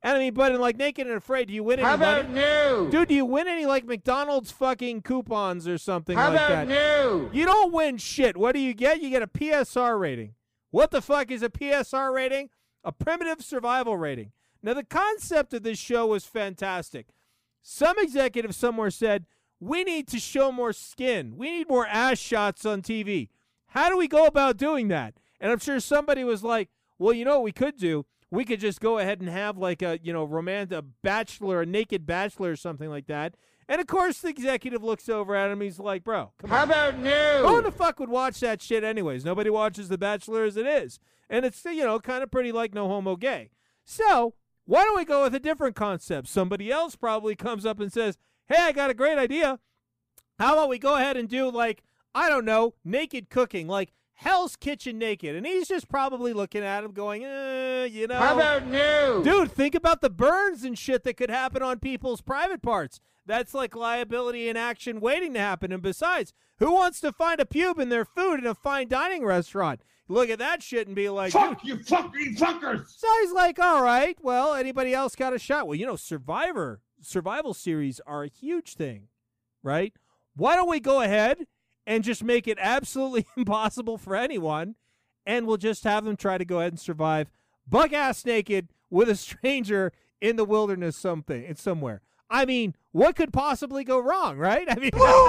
And I mean, but in like Naked and Afraid, do you win any How money? about new? Dude, do you win any like McDonald's fucking coupons or something How like about that? new? You don't win shit. What do you get? You get a P S R rating. What the fuck is a P S R rating? A primitive survival rating. Now, the concept of this show was fantastic. Some executive somewhere said, we need to show more skin. We need more ass shots on T V. How do we go about doing that? And I'm sure somebody was like, well, you know what we could do? We could just go ahead and have like a, you know, romantic, a bachelor, a naked bachelor or something like that. And, of course, the executive looks over at him. He's like, bro, come How on. about new? Who the fuck would watch that shit anyways? Nobody watches The Bachelor as it is. And it's, you know, kind of pretty like no homo gay. So why don't we go with a different concept? Somebody else probably comes up and says, hey, I got a great idea. How about we go ahead and do, like, I don't know, naked cooking, like Hell's Kitchen Naked. And he's just probably looking at him going, eh, you know. How about new? Dude, think about the burns and shit that could happen on people's private parts. That's like liability in action waiting to happen. And besides, who wants to find a pube in their food in a fine dining restaurant? Look at that shit and be like, Fuck dude. you fucking fuckers! So he's like, all right, well, anybody else got a shot? Well, you know, Survivor, survival series are a huge thing, right? Why don't we go ahead and just make it absolutely impossible for anyone, and we'll just have them try to go ahead and survive buck-ass naked with a stranger in the wilderness something, in somewhere. I mean, what could possibly go wrong, right? I mean,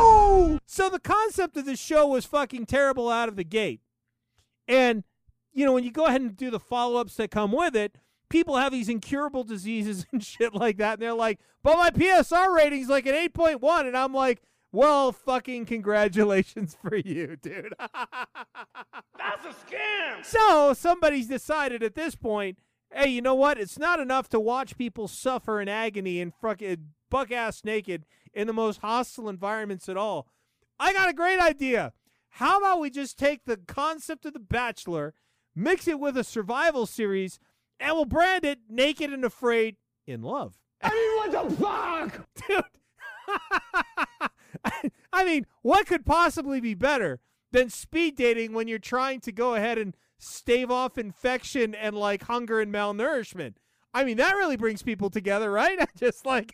so the concept of the show was fucking terrible out of the gate. And, you know, when you go ahead and do the follow-ups that come with it, people have these incurable diseases and shit like that, and they're like, but my P S R rating's like an eight point one, and I'm like, well, fucking congratulations for you, dude. That's a scam. So somebody's decided at this point, hey, you know what? It's not enough to watch people suffer in agony and fucking buck-ass naked in the most hostile environments at all. I got a great idea. How about we just take the concept of The Bachelor, mix it with a survival series, and we'll brand it Naked and Afraid in Love. I mean, what the fuck? Dude. I mean, what could possibly be better than speed dating when you're trying to go ahead and stave off infection and like hunger and malnourishment? I mean, that really brings people together, right? Just like,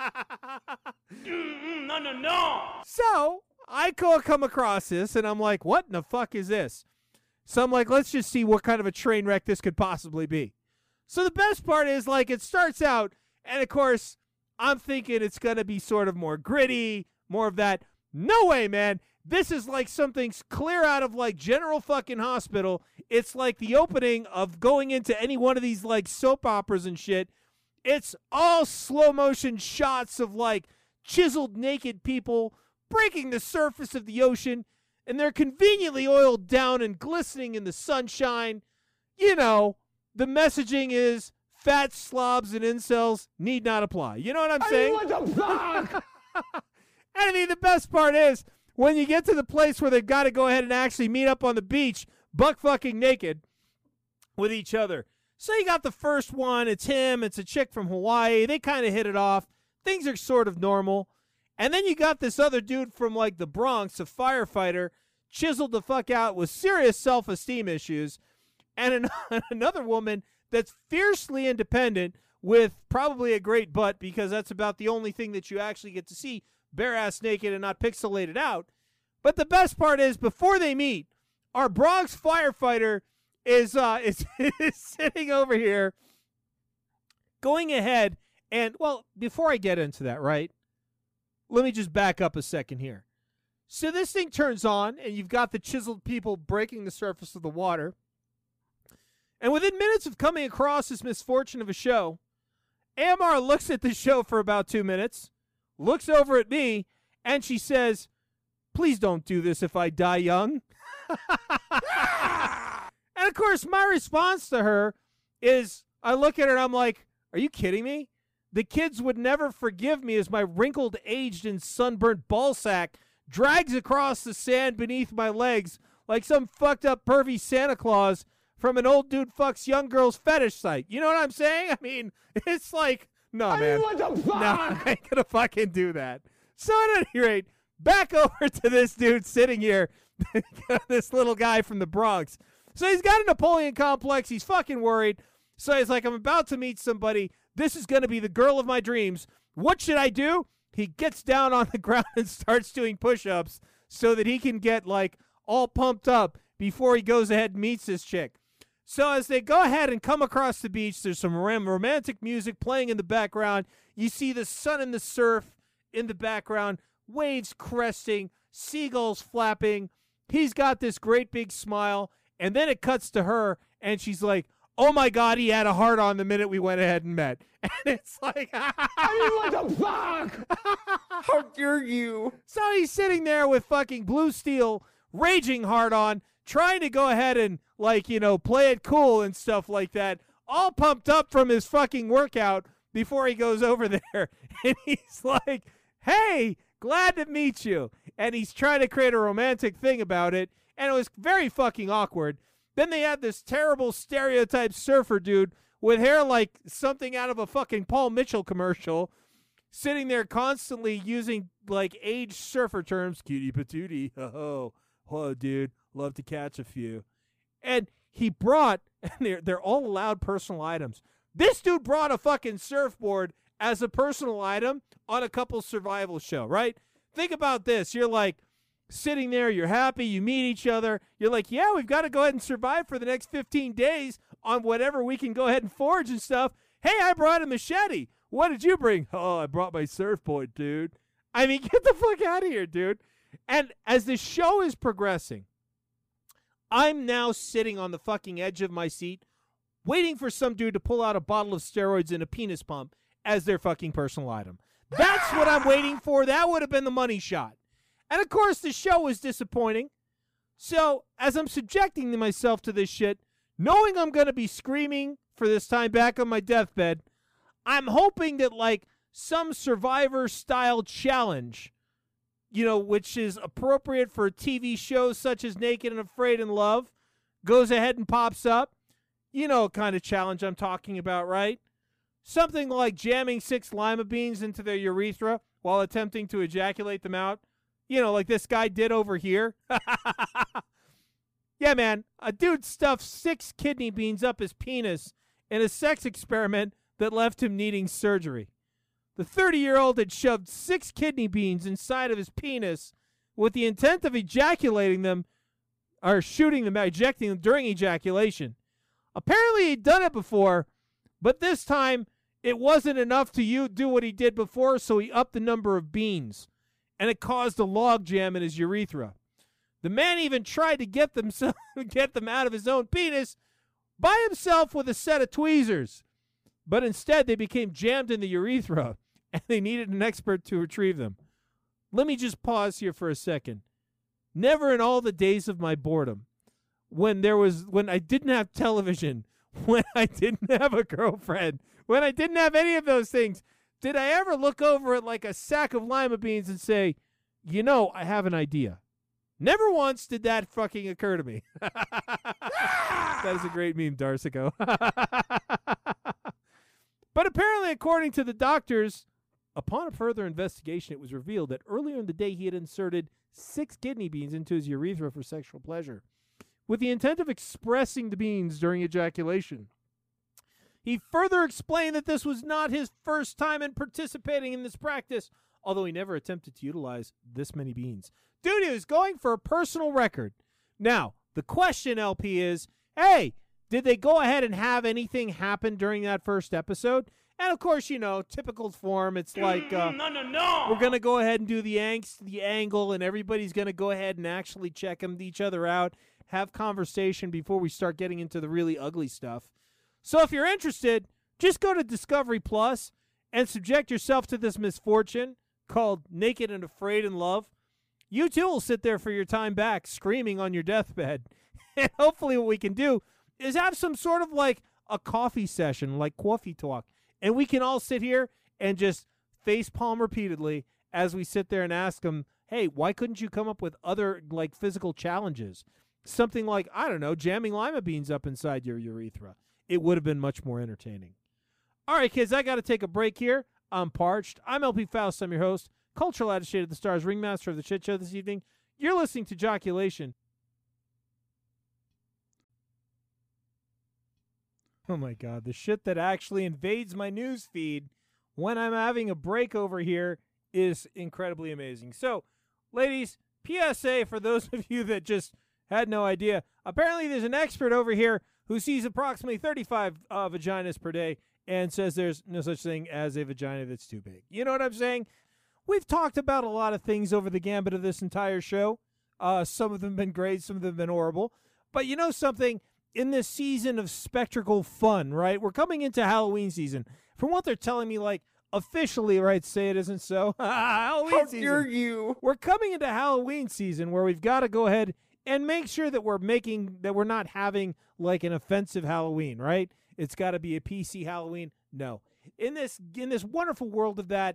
Mm-mm, no, no, no. so I go come across this and I'm like, what in the fuck is this? So I'm like, let's just see what kind of a train wreck this could possibly be. So the best part is like it starts out, and of course, I'm thinking it's going to be sort of more gritty, more of that. No way, man. This is like something clear out of like General fucking Hospital. It's like the opening of going into any one of these like soap operas and shit. It's all slow motion shots of like chiseled naked people breaking the surface of the ocean, and they're conveniently oiled down and glistening in the sunshine. You know, the messaging is fat slobs and incels need not apply. You know what I'm I saying? mean, what the fuck? And I mean, the best part is when you get to the place where they've got to go ahead and actually meet up on the beach, buck fucking naked with each other. So you got the first one. It's him. It's a chick from Hawaii. They kind of hit it off. Things are sort of normal. And then you got this other dude from like the Bronx, a firefighter, chiseled the fuck out with serious self-esteem issues. And an- another woman that's fiercely independent with probably a great butt, because that's about the only thing that you actually get to see bare-ass naked and not pixelated out. But the best part is, before they meet, our Bronx firefighter is, uh, is, is sitting over here going ahead and, well, before I get into that, right, let me just back up a second here. So this thing turns on, and you've got the chiseled people breaking the surface of the water. And within minutes of coming across this misfortune of a show, A M R looks at the show for about two minutes, looks over at me, and she says, please don't do this if I die young. And, of course, my response to her is, I look at her and I'm like, are you kidding me? The kids would never forgive me as my wrinkled, aged, and sunburnt ballsack drags across the sand beneath my legs like some fucked up pervy Santa Claus from an old dude fucks young girl's fetish site. You know what I'm saying? I mean, it's like, no, I man. mean, what the fuck? No, I ain't gonna fucking do that. So at any rate, back over to this dude sitting here, this little guy from the Bronx. So he's got a Napoleon complex. He's fucking worried. So he's like, I'm about to meet somebody. This is going to be the girl of my dreams. What should I do? He gets down on the ground and starts doing push-ups so that he can get, like, all pumped up before he goes ahead and meets this chick. So as they go ahead and come across the beach, there's some rom- romantic music playing in the background. You see the sun and the surf in the background, waves cresting, seagulls flapping. He's got this great big smile, and then it cuts to her, and she's like, oh, my God, he had a heart on the minute we went ahead and met. And it's like, I mean, what the fuck? How dare you? So he's sitting there with fucking Blue Steel, raging hard on, trying to go ahead and, like, you know, play it cool and stuff like that, all pumped up from his fucking workout before he goes over there. And he's like, hey, glad to meet you. And he's trying to create a romantic thing about it, and it was very fucking awkward. Then they had this terrible stereotype surfer dude with hair like something out of a fucking Paul Mitchell commercial, sitting there constantly using, like, age surfer terms. Cutie patootie. Oh, oh, dude. Love to catch a few. And he brought, and they're, they're all allowed personal items. This dude brought a fucking surfboard as a personal item on a couple's survival show, right? Think about this. You're like sitting there, you're happy, you meet each other. You're like, yeah, we've got to go ahead and survive for the next fifteen days on whatever we can go ahead and forage and stuff. Hey, I brought a machete. What did you bring? Oh, I brought my surfboard, dude. I mean, get the fuck out of here, dude. And as the show is progressing, I'm now sitting on the fucking edge of my seat, waiting for some dude to pull out a bottle of steroids and a penis pump as their fucking personal item. That's what I'm waiting for. That would have been the money shot. And, of course, the show was disappointing. So, as I'm subjecting myself to this shit, knowing I'm going to be screaming for this time back on my deathbed, I'm hoping that, like, some Survivor-style challenge, you know, which is appropriate for T V shows such as Naked and Afraid in Love, goes ahead and pops up. You know what kind of challenge I'm talking about, right? Something like jamming six lima beans into their urethra while attempting to ejaculate them out. You know, like this guy did over here. Yeah, man, a dude stuffed six kidney beans up his penis in a sex experiment that left him needing surgery. The thirty-year-old had shoved six kidney beans inside of his penis with the intent of ejaculating them, or shooting them, ejecting them during ejaculation. Apparently he'd done it before, but this time it wasn't enough to you do what he did before, so he upped the number of beans, and it caused a log jam in his urethra. The man even tried to get them, get them out of his own penis by himself with a set of tweezers, but instead they became jammed in the urethra, and they needed an expert to retrieve them. Let me just pause here for a second. Never in all the days of my boredom, when there was, when I didn't have television, when I didn't have a girlfriend, when I didn't have any of those things, did I ever look over at like a sack of lima beans and say, you know, I have an idea. Never once did that fucking occur to me. That is a great meme, Darsico. But apparently, according to the doctors, upon a further investigation, it was revealed that earlier in the day he had inserted six kidney beans into his urethra for sexual pleasure, with the intent of expressing the beans during ejaculation. He further explained that this was not his first time in participating in this practice, although he never attempted to utilize this many beans. Dude, he was going for a personal record. Now, the question, L P, is, hey, did they go ahead and have anything happen during that first episode? And, of course, you know, typical form, it's like, uh, no, no, no. we're going to go ahead and do the angst, the angle, and everybody's going to go ahead and actually check them, each other out, have conversation before we start getting into the really ugly stuff. So if you're interested, just go to Discovery Plus and subject yourself to this misfortune called Naked and Afraid in Love. You, too, will sit there for your time back screaming on your deathbed. And hopefully what we can do is have some sort of like a coffee session, like coffee talk. And we can all sit here and just facepalm repeatedly as we sit there and ask them, hey, why couldn't you come up with other like physical challenges? Something like, I don't know, jamming lima beans up inside your urethra. It would have been much more entertaining. All right, kids, I got to take a break here. I'm parched. I'm L P Faust. I'm your host, cultural attaché of the Stars, ringmaster of the shit show this evening. You're listening to Joculation. Oh, my God. The shit that actually invades my news feed when I'm having a break over here is incredibly amazing. So, ladies, P S A for those of you that just had no idea. Apparently, there's an expert over here who sees approximately thirty-five uh, vaginas per day and says there's no such thing as a vagina that's too big. You know what I'm saying? We've talked about a lot of things over the gambit of this entire show. Uh, some of them have been great, some of them have been horrible. But you know something? In this season of spectacle fun, right? We're coming into Halloween season. From what they're telling me, like, officially, right? Say it isn't so. Halloween How season. dare you? We're coming into Halloween season where we've got to go ahead and make sure that we're making, that we're not having, like, an offensive Halloween, right? It's got to be a P C Halloween. No. In this, in this wonderful world of that,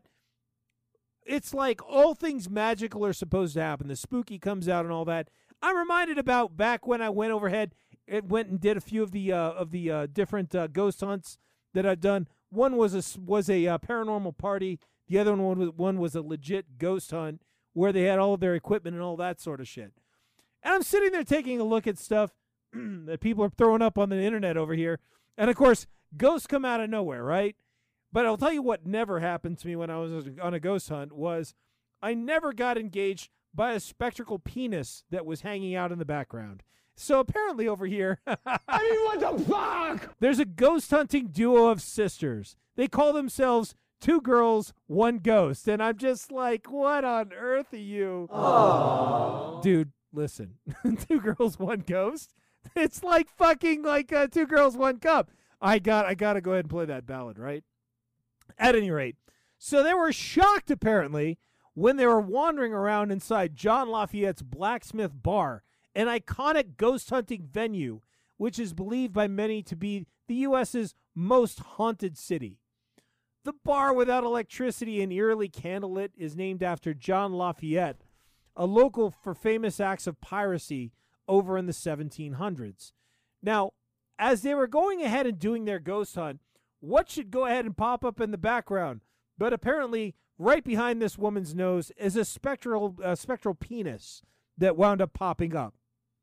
it's like all things magical are supposed to happen. The spooky comes out and all that. I'm reminded about back when I went overhead, it went and did a few of the uh, of the uh, different uh, ghost hunts that I've done. One was a was a uh, paranormal party. The other one was one was a legit ghost hunt where they had all of their equipment and all that sort of shit. And I'm sitting there taking a look at stuff that people are throwing up on the internet over here, and of course, ghosts come out of nowhere, right? But I'll tell you what never happened to me when I was on a ghost hunt was I never got engaged by a spectral penis that was hanging out in the background. So apparently over here, I mean, what the fuck? there's a ghost hunting duo of sisters. They call themselves Two Girls, One Ghost. And I'm just like, what on earth are you? Aww. Dude, listen. Two Girls, One Ghost? It's like fucking like uh, Two Girls, One Cup. I got, I got to go ahead and play that ballad, right? At any rate, so they were shocked, apparently, when they were wandering around inside John Lafayette's Blacksmith Bar, an iconic ghost hunting venue, which is believed by many to be the U S's most haunted city. The bar without electricity and eerily candlelit is named after John Lafayette, a local for famous acts of piracy over in the seventeen hundreds. Now, as they were going ahead and doing their ghost hunt, what should go ahead and pop up in the background? But apparently, right behind this woman's nose is a spectral, uh, spectral penis that wound up popping up.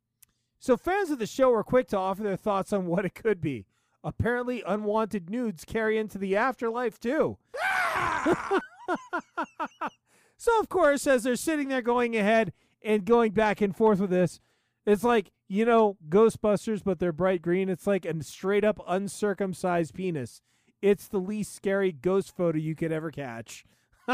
So fans of the show were quick to offer their thoughts on what it could be. Apparently, unwanted nudes carry into the afterlife, too. So, of course, as they're sitting there going ahead and going back and forth with this, it's like, you know, Ghostbusters, but they're bright green. It's like a straight-up uncircumcised penis. It's the least scary ghost photo you could ever catch.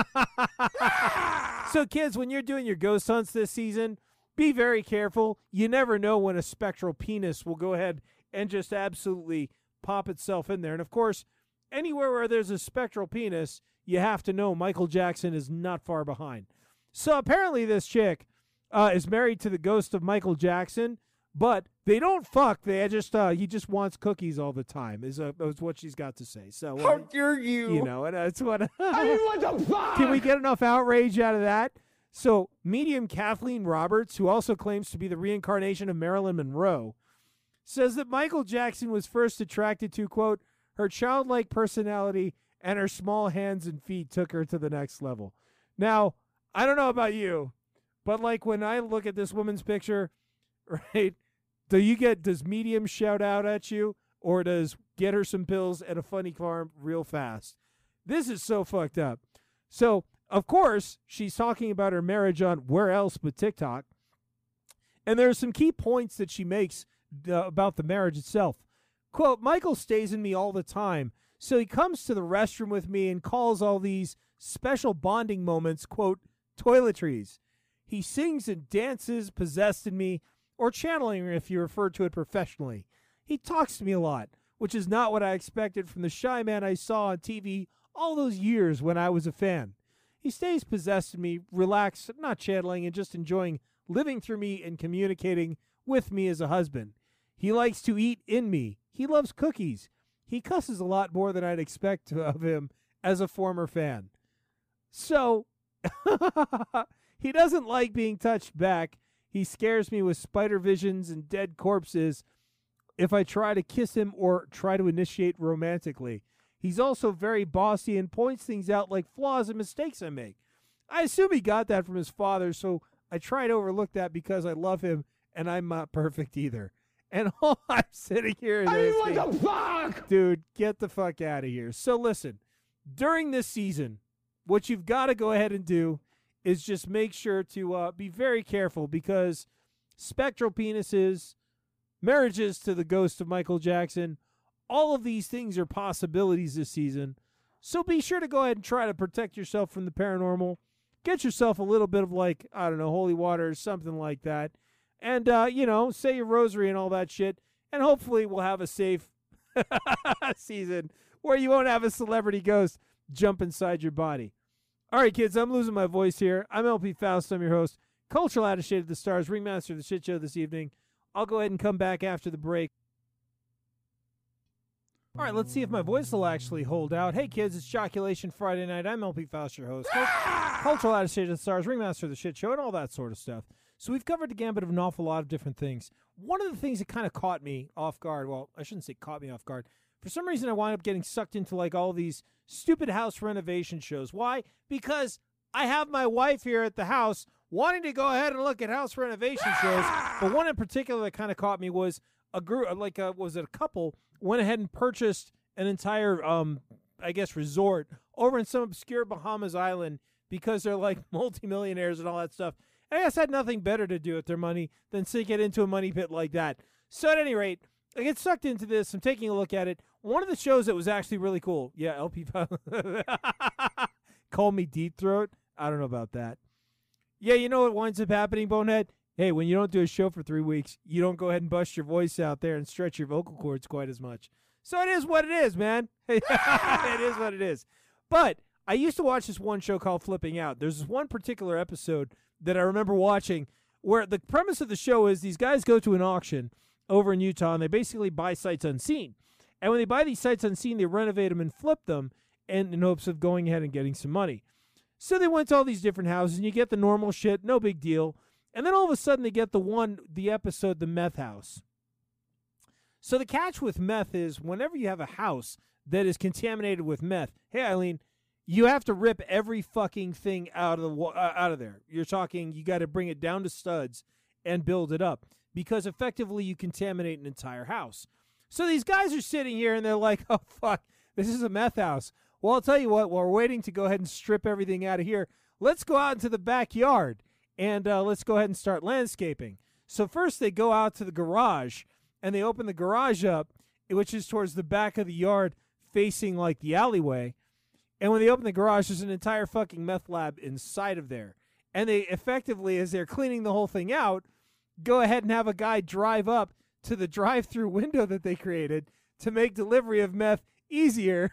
So, kids, when you're doing your ghost hunts this season, be very careful. You never know when a spectral penis will go ahead and just absolutely pop itself in there. And, of course, anywhere where there's a spectral penis, you have to know Michael Jackson is not far behind. So, apparently, this chick uh, is married to the ghost of Michael Jackson, but they don't fuck. They just uh, he just wants cookies all the time. Is uh, is what she's got to say. So How uh, dare you? you know, and that's what. I mean, what the fuck? Can we get enough outrage out of that? So, medium Kathleen Roberts, who also claims to be the reincarnation of Marilyn Monroe, says that Michael Jackson was first attracted to, quote, her childlike personality and her small hands and feet took her to the next level. Now, I don't know about you, but like when I look at this woman's picture, right, do you get, does medium shout out at you, or does get her some pills at a funny farm real fast? This is so fucked up. So, of course, she's talking about her marriage on where else but TikTok. And there are some key points that she makes uh, about the marriage itself. Quote, Michael stays in me all the time, so he comes to the restroom with me and calls all these special bonding moments, quote, toiletries. He sings and dances possessed in me, or channeling if you refer to it professionally. He talks to me a lot, which is not what I expected from the shy man I saw on T V all those years when I was a fan. He stays possessed in me, relaxed, not channeling, and just enjoying living through me and communicating with me as a husband. He likes to eat in me. He loves cookies. He cusses a lot more than I'd expect of him as a former fan. So, he doesn't like being touched back. He scares me with spider visions and dead corpses if I try to kiss him or try to initiate romantically. He's also very bossy and points things out like flaws and mistakes I make. I assume he got that from his father, so I try to overlook that because I love him and I'm not perfect either. And all I'm sitting here is I mean, what asking, the fuck? dude, get the fuck out of here. So listen, during this season, what you've got to go ahead and do is just make sure to uh, be very careful because spectral penises, marriages to the ghost of Michael Jackson, all of these things are possibilities this season. So be sure to go ahead and try to protect yourself from the paranormal. Get yourself a little bit of, like, I don't know, holy water or something like that. And, uh, you know, say your rosary and all that shit. And hopefully we'll have a safe season where you won't have a celebrity ghost jump inside your body. All right, kids, I'm losing my voice here. I'm L P Faust. I'm your host. Cultural Attaché of the Stars, ringmaster of the shit show this evening. I'll go ahead and come back after the break. All right, let's see if my voice will actually hold out. Hey, kids, it's Joculation Friday night. I'm L P Faust, your host. Cultural Attaché of the Stars, ringmaster of the shit show, and all that sort of stuff. So we've covered the gambit of an awful lot of different things. One of the things that kind of caught me off guard, well, I shouldn't say caught me off guard. For some reason, I wound up getting sucked into like all these stupid house renovation shows. Why? Because I have my wife here at the house wanting to go ahead and look at house renovation shows. But one in particular that kind of caught me was a group, like a, was it a couple, went ahead and purchased an entire, um, I guess, resort over in some obscure Bahamas island because they're like multimillionaires and all that stuff. I guess had nothing better to do with their money than sink it into a money pit like that. So at any rate, I get sucked into this. I'm taking a look at it. One of the shows that was actually really cool. Yeah, L P. Call me Deep Throat. I don't know about that. Yeah, you know what winds up happening, Bonehead? Hey, when you don't do a show for three weeks, you don't go ahead and bust your voice out there and stretch your vocal cords quite as much. So it is what it is, man. It is what it is. But I used to watch this one show called Flipping Out. There's this one particular episode that I remember watching where the premise of the show is these guys go to an auction over in Utah and they basically buy sights unseen. And when they buy these sights unseen, they renovate them and flip them in, in hopes of going ahead and getting some money. So they went to all these different houses and you get the normal shit, no big deal. And then all of a sudden they get the one, the episode, the meth house. So the catch with meth is whenever you have a house that is contaminated with meth, hey, Eileen, you have to rip every fucking thing out of the uh, out of there. You're talking, you got to bring it down to studs and build it up because effectively you contaminate an entire house. So these guys are sitting here and they're like, oh, fuck, this is a meth house. Well, I'll tell you what, while we're waiting to go ahead and strip everything out of here, let's go out into the backyard and uh, let's go ahead and start landscaping. So first they go out to the garage and they open the garage up, which is towards the back of the yard facing like the alleyway. And when they open the garage, there's an entire fucking meth lab inside of there. And they effectively, as they're cleaning the whole thing out, go ahead and have a guy drive up to the drive-through window that they created to make delivery of meth easier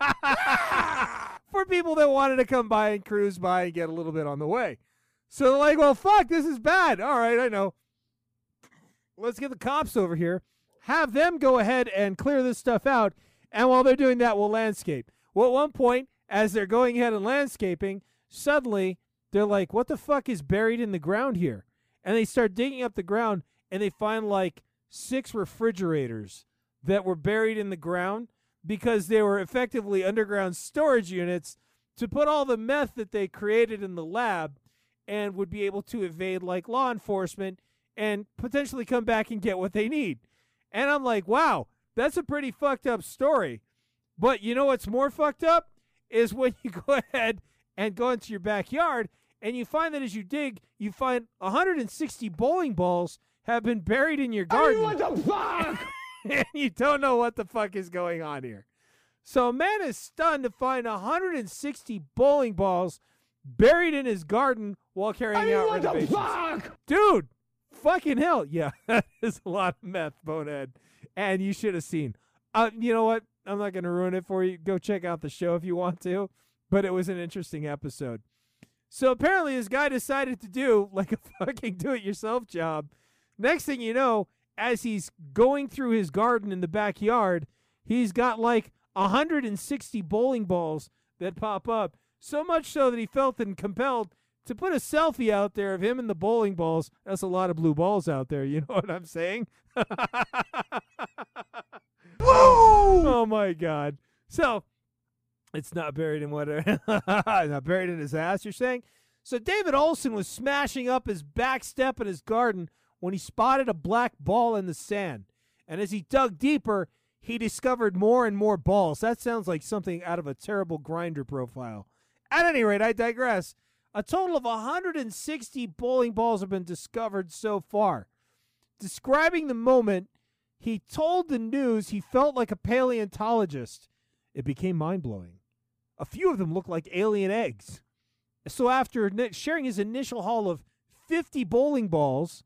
for people that wanted to come by and cruise by and get a little bit on the way. So they're like, well, fuck, this is bad. All right, I know. Let's get the cops over here, have them go ahead and clear this stuff out, and while they're doing that, we'll landscape. Well, at one point, as they're going ahead and landscaping, suddenly they're like, what the fuck is buried in the ground here? And they start digging up the ground, and they find like six refrigerators that were buried in the ground because they were effectively underground storage units to put all the meth that they created in the lab and would be able to evade like law enforcement and potentially come back and get what they need. And I'm like, wow, that's a pretty fucked up story. But you know what's more fucked up is when you go ahead and go into your backyard and you find that as you dig, you find one hundred sixty bowling balls have been buried in your garden. I mean, what the fuck? And you don't know what the fuck is going on here. So a man is stunned to find one hundred sixty bowling balls buried in his garden while carrying I mean, out what renovations. the fuck? Dude, fucking hell. Yeah, that is a lot of meth, Bonehead. And you should have seen. Uh, you know what? I'm not going to ruin it for you. Go check out the show if you want to. But it was an interesting episode. So apparently this guy decided to do like a fucking do-it-yourself job. Next thing you know, as he's going through his garden in the backyard, he's got like one hundred sixty bowling balls that pop up. So much so that he felt compelled to put a selfie out there of him and the bowling balls. That's a lot of blue balls out there. You know what I'm saying? Whoa! Oh, my God. So, it's not buried in what? Not buried in his ass, you're saying? So, David Olson was smashing up his back step in his garden when he spotted a black ball in the sand. And as he dug deeper, he discovered more and more balls. That sounds like something out of a terrible Grindr profile. At any rate, I digress. A total of one hundred sixty bowling balls have been discovered so far. Describing the moment, he told the news he felt like a paleontologist. It became mind-blowing. A few of them looked like alien eggs. So after sharing his initial haul of fifty bowling balls,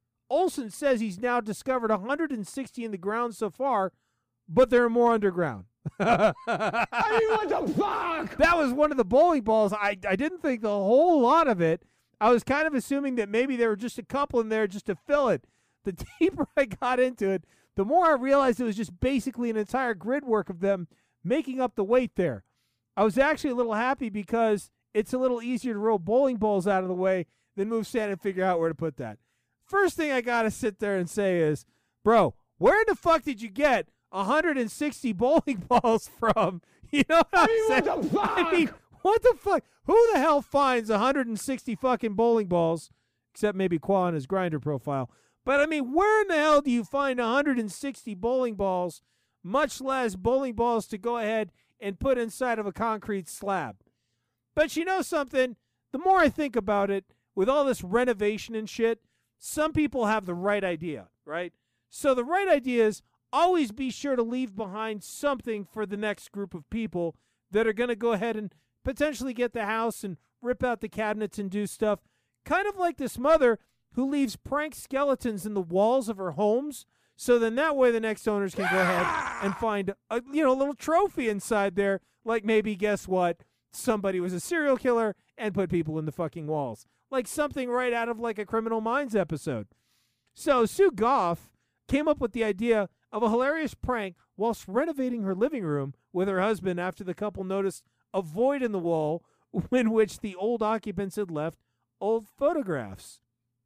Olsen says he's now discovered one hundred sixty in the ground so far, but there are more underground. I mean, what the fuck? That was one of the bowling balls. I, I didn't think the whole lot of it. I was kind of assuming that maybe there were just a couple in there just to fill it. The deeper I got into it, the more I realized it was just basically an entire grid work of them making up the weight there. I was actually a little happy because it's a little easier to roll bowling balls out of the way than move sand and figure out where to put that. First thing I got to sit there and say is, bro, where the fuck did you get one hundred sixty bowling balls from? You know what I'm I mean, saying? what the fuck? I mean, what the fuck? Who the hell finds one hundred sixty fucking bowling balls, except maybe Qua on his Grindr profile? But, I mean, where in the hell do you find one hundred sixty bowling balls, much less bowling balls to go ahead and put inside of a concrete slab? But you know something? The more I think about it, with all this renovation and shit, some people have the right idea, right? So the right idea is always be sure to leave behind something for the next group of people that are going to go ahead and potentially get the house and rip out the cabinets and do stuff. Kind of like this mother who leaves prank skeletons in the walls of her homes, so then that way the next owners can go ahead and find a you know a little trophy inside there, like maybe, guess what, somebody was a serial killer and put people in the fucking walls. Like something right out of like a Criminal Minds episode. So Sue Goff came up with the idea of a hilarious prank whilst renovating her living room with her husband after the couple noticed a void in the wall in which the old occupants had left old photographs.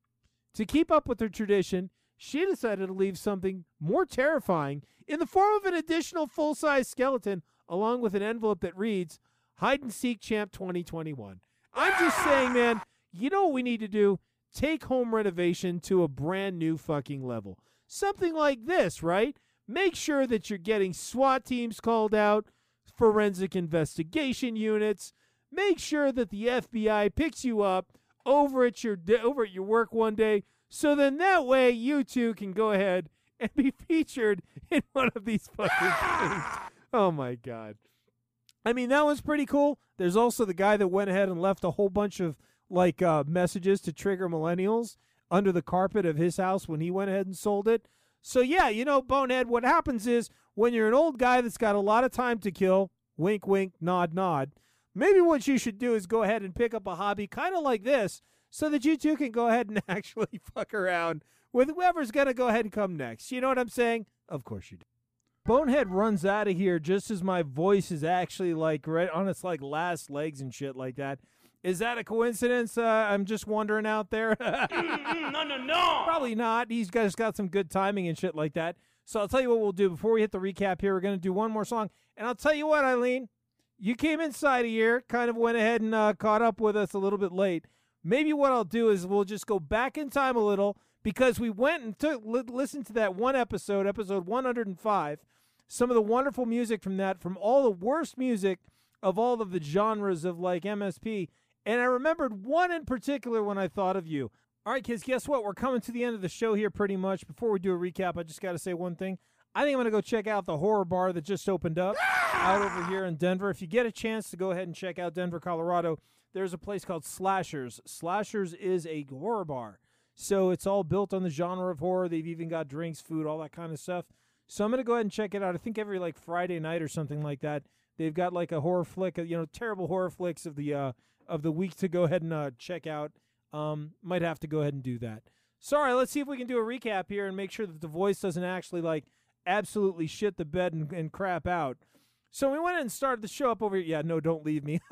To keep up with her tradition, she decided to leave something more terrifying in the form of an additional full-size skeleton along with an envelope that reads, Hide and Seek Champ twenty twenty-one. I'm just saying, man, you know what we need to do? Take home renovation to a brand new fucking level. Something like this, right? Make sure that you're getting SWAT teams called out, forensic investigation units. Make sure that the F B I picks you up over at your over at your work one day, so then that way you too can go ahead and be featured in one of these fucking things. Oh my God. I mean, that was pretty cool. There's also the guy that went ahead and left a whole bunch of like uh, messages to trigger millennials under the carpet of his house when he went ahead and sold it. So yeah, you know, Bonehead, what happens is when you're an old guy that's got a lot of time to kill, wink, wink, nod, nod, maybe what you should do is go ahead and pick up a hobby kind of like this so that you two can go ahead and actually fuck around with whoever's going to go ahead and come next. You know what I'm saying? Of course you do. Bonehead runs out of here just as my voice is actually like right on its like last legs and shit like that. Is that a coincidence? Uh, I'm just wondering out there. Mm-mm, no, no, no. Probably not. These guys got some good timing and shit like that. So I'll tell you what we'll do. Before we hit the recap here, we're going to do one more song. And I'll tell you what, Eileen, you came inside of here, kind of went ahead and uh, caught up with us a little bit late. Maybe what I'll do is we'll just go back in time a little because we went and took li- listened to that one episode, episode one hundred five, some of the wonderful music from that, from all the worst music of all of the genres of like M S P. And I remembered one in particular when I thought of you. All right, kids, guess what? We're coming to the end of the show here pretty much. Before we do a recap, I just got to say one thing. I think I'm going to go check out the horror bar that just opened up out over here in Denver. If you get a chance to go ahead and check out Denver, Colorado, there's a place called Slashers. Slashers is a horror bar. So it's all built on the genre of horror. They've even got drinks, food, all that kind of stuff. So I'm going to go ahead and check it out. I think every like Friday night or something like that, they've got like a horror flick, you know, terrible horror flicks of the uh, of the week to go ahead and uh, check out. Um, might have to go ahead and do that. Sorry, let's see if we can do a recap here and make sure that the voice doesn't actually like absolutely shit the bed and, and crap out. So we went and started the show up over here. Yeah, no, don't leave me.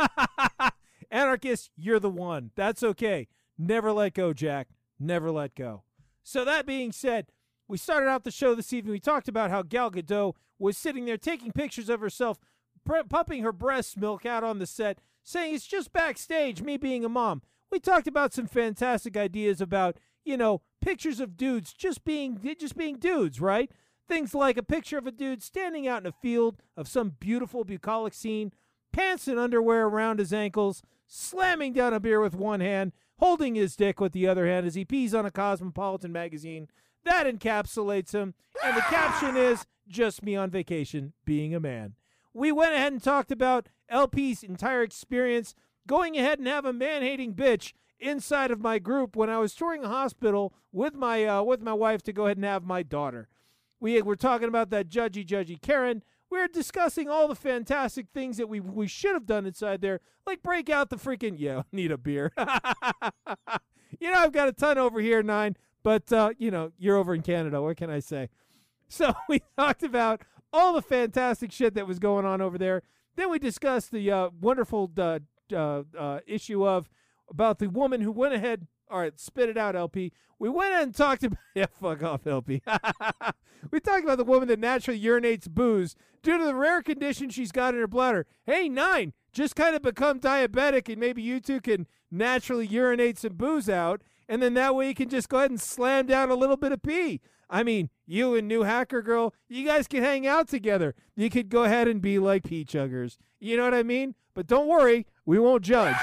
Anarchist, you're the one. That's okay. Never let go, Jack. Never let go. So that being said, we started out the show this evening. We talked about how Gal Gadot was sitting there taking pictures of herself, pre- pumping her breast milk out on the set, saying it's just backstage, me being a mom. We talked about some fantastic ideas about, you know, pictures of dudes just being just being dudes, right? Things like a picture of a dude standing out in a field of some beautiful bucolic scene, pants and underwear around his ankles, slamming down a beer with one hand, holding his dick with the other hand as he pees on a Cosmopolitan magazine. That encapsulates him, and the caption is, "Just me on vacation, being a man." We went ahead and talked about L P's entire experience going ahead and have a man-hating bitch inside of my group when I was touring a hospital with my uh, with my wife to go ahead and have my daughter. We were talking about that judgy, judgy Karen. We were discussing all the fantastic things that we we should have done inside there, like break out the freaking, yeah, need a beer. You know, I've got a ton over here, Nine, but, uh, you know, you're over in Canada. What can I say? So we talked about all the fantastic shit that was going on over there. Then we discussed the uh, wonderful uh, uh, uh, issue of about the woman who went ahead. All right, spit it out, L P. We went ahead and talked about, yeah, fuck off, L P. We talked about the woman that naturally urinates booze due to the rare condition she's got in her bladder. Hey, Nine, just kind of become diabetic, and maybe you two can naturally urinate some booze out, and then that way you can just go ahead and slam down a little bit of pee. I mean, you and New Hacker Girl, you guys can hang out together. You could go ahead and be like pee chuggers. You know what I mean? But don't worry, we won't judge.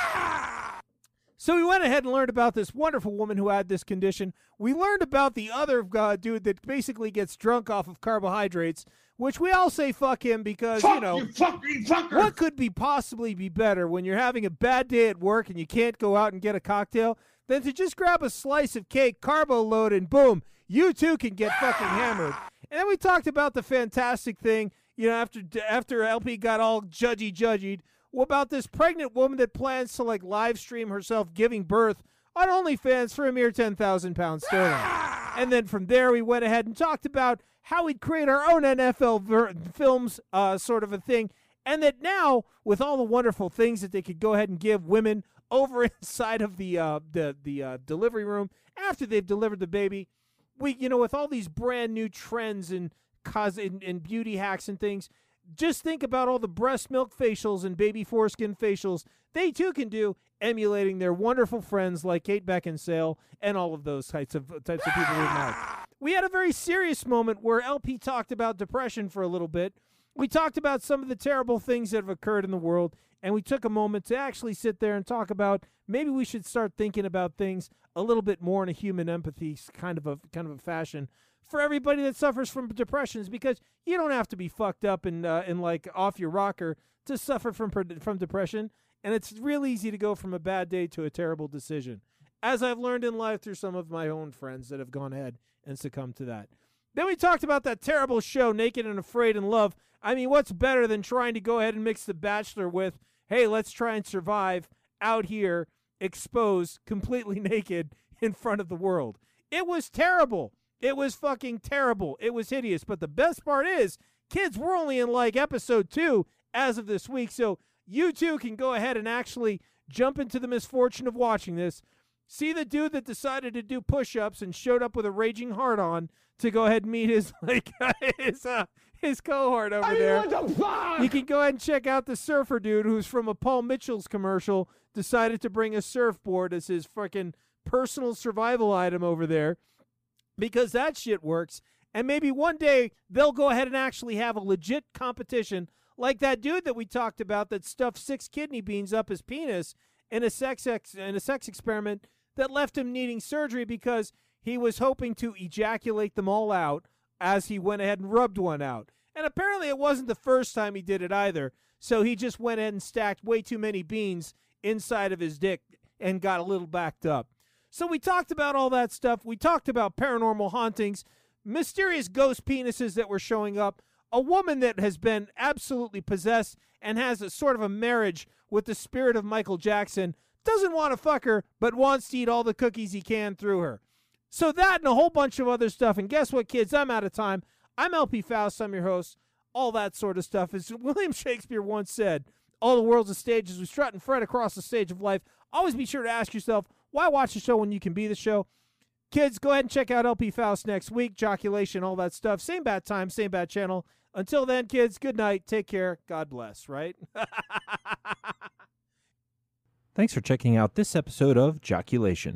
So we went ahead and learned about this wonderful woman who had this condition. We learned about the other uh, dude that basically gets drunk off of carbohydrates, which we all say fuck him because, Fuck you know, you fucking fucker! what could be possibly be better when you're having a bad day at work and you can't go out and get a cocktail than to just grab a slice of cake, carbo load, and boom, you too can get fucking hammered. And then we talked about the fantastic thing, you know, after after L P got all judgy judgied, about this pregnant woman that plans to, like, live stream herself giving birth on OnlyFans for a mere ten thousand pounds sterling. And then from there, we went ahead and talked about how we'd create our own N F L ver- films, uh, sort of a thing. And that now, with all the wonderful things that they could go ahead and give women over inside of the uh, the the uh, delivery room after they've delivered the baby, we, you know, with all these brand new trends and cos and, and beauty hacks and things, just think about all the breast milk facials and baby foreskin facials they too can do, emulating their wonderful friends like Kate Beckinsale and all of those types of types of people we like. We had a very serious moment where L P talked about depression for a little bit. We talked about some of the terrible things that have occurred in the world, and we took a moment to actually sit there and talk about maybe we should start thinking about things a little bit more in a human empathy kind of a kind of a fashion for everybody that suffers from depressions, because you don't have to be fucked up and uh, and like off your rocker to suffer from from depression, and it's real easy to go from a bad day to a terrible decision, as I've learned in life through some of my own friends that have gone ahead and succumbed to that. Then we talked about that terrible show, Naked and Afraid in Love. I mean, what's better than trying to go ahead and mix The Bachelor with, hey, let's try and survive out here, exposed, completely naked in front of the world. It was terrible. It was fucking terrible. It was hideous. But the best part is, kids, we're only in like episode two as of this week, so you too can go ahead and actually jump into the misfortune of watching this. See the dude that decided to do push-ups and showed up with a raging heart on to go ahead and meet his like his uh, his cohort over I there. want to fuck! You can go ahead and check out the surfer dude who's from a Paul Mitchell's commercial, decided to bring a surfboard as his freaking personal survival item over there, because that shit works. And maybe one day they'll go ahead and actually have a legit competition like that dude that we talked about that stuffed six kidney beans up his penis in a sex ex- in a sex experiment that left him needing surgery because he was hoping to ejaculate them all out as he went ahead and rubbed one out. And apparently it wasn't the first time he did it either, so he just went ahead and stacked way too many beans inside of his dick and got a little backed up. So we talked about all that stuff. We talked about paranormal hauntings, mysterious ghost penises that were showing up, a woman that has been absolutely possessed and has a sort of a marriage with the spirit of Michael Jackson, doesn't want to fuck her, but wants to eat all the cookies he can through her. So that and a whole bunch of other stuff. And guess what, kids? I'm out of time. I'm L P Faust. I'm your host. All that sort of stuff. As William Shakespeare once said, all the world's a stage as we strut and fret across the stage of life. Always be sure to ask yourself, why watch the show when you can be the show? Kids, go ahead and check out L P Faust next week. Joculation, all that stuff. Same bad time, same bad channel. Until then, kids, good night. Take care. God bless, right? Thanks for checking out this episode of Joculation.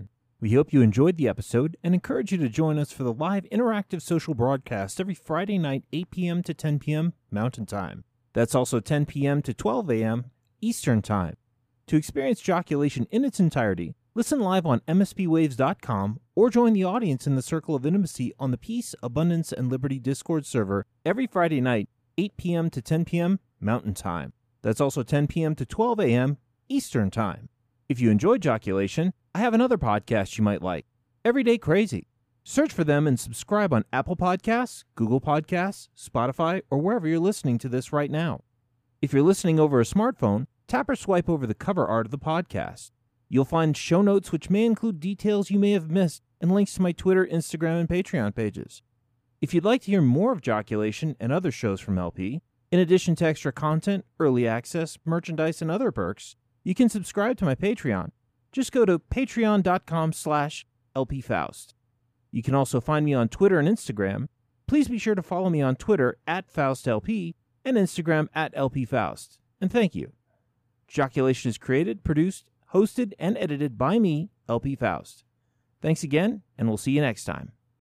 We hope you enjoyed the episode and encourage you to join us for the live interactive social broadcast every Friday night, eight p.m. to ten p.m. Mountain Time. That's also ten p.m. to twelve a.m. Eastern Time. To experience Joculation in its entirety, listen live on M S P waves dot com or join the audience in the Circle of Intimacy on the Peace, Abundance, and Liberty Discord server every Friday night, eight p.m. to ten p.m. Mountain Time. That's also ten p.m. to twelve a.m. Eastern Time. If you enjoyed Joculation, I have another podcast you might like, Everyday Crazy. Search for them and subscribe on Apple Podcasts, Google Podcasts, Spotify, or wherever you're listening to this right now. If you're listening over a smartphone, tap or swipe over the cover art of the podcast. You'll find show notes which may include details you may have missed and links to my Twitter, Instagram, and Patreon pages. If you'd like to hear more of Joculation and other shows from L P, in addition to extra content, early access, merchandise, and other perks, you can subscribe to my Patreon. Just go to patreon.com slash lpfaust. You can also find me on Twitter and Instagram. Please be sure to follow me on Twitter at FaustLP and Instagram at lpfaust. And thank you. Joculation is created, produced, hosted, and edited by me, L P Faust. Thanks again, and we'll see you next time.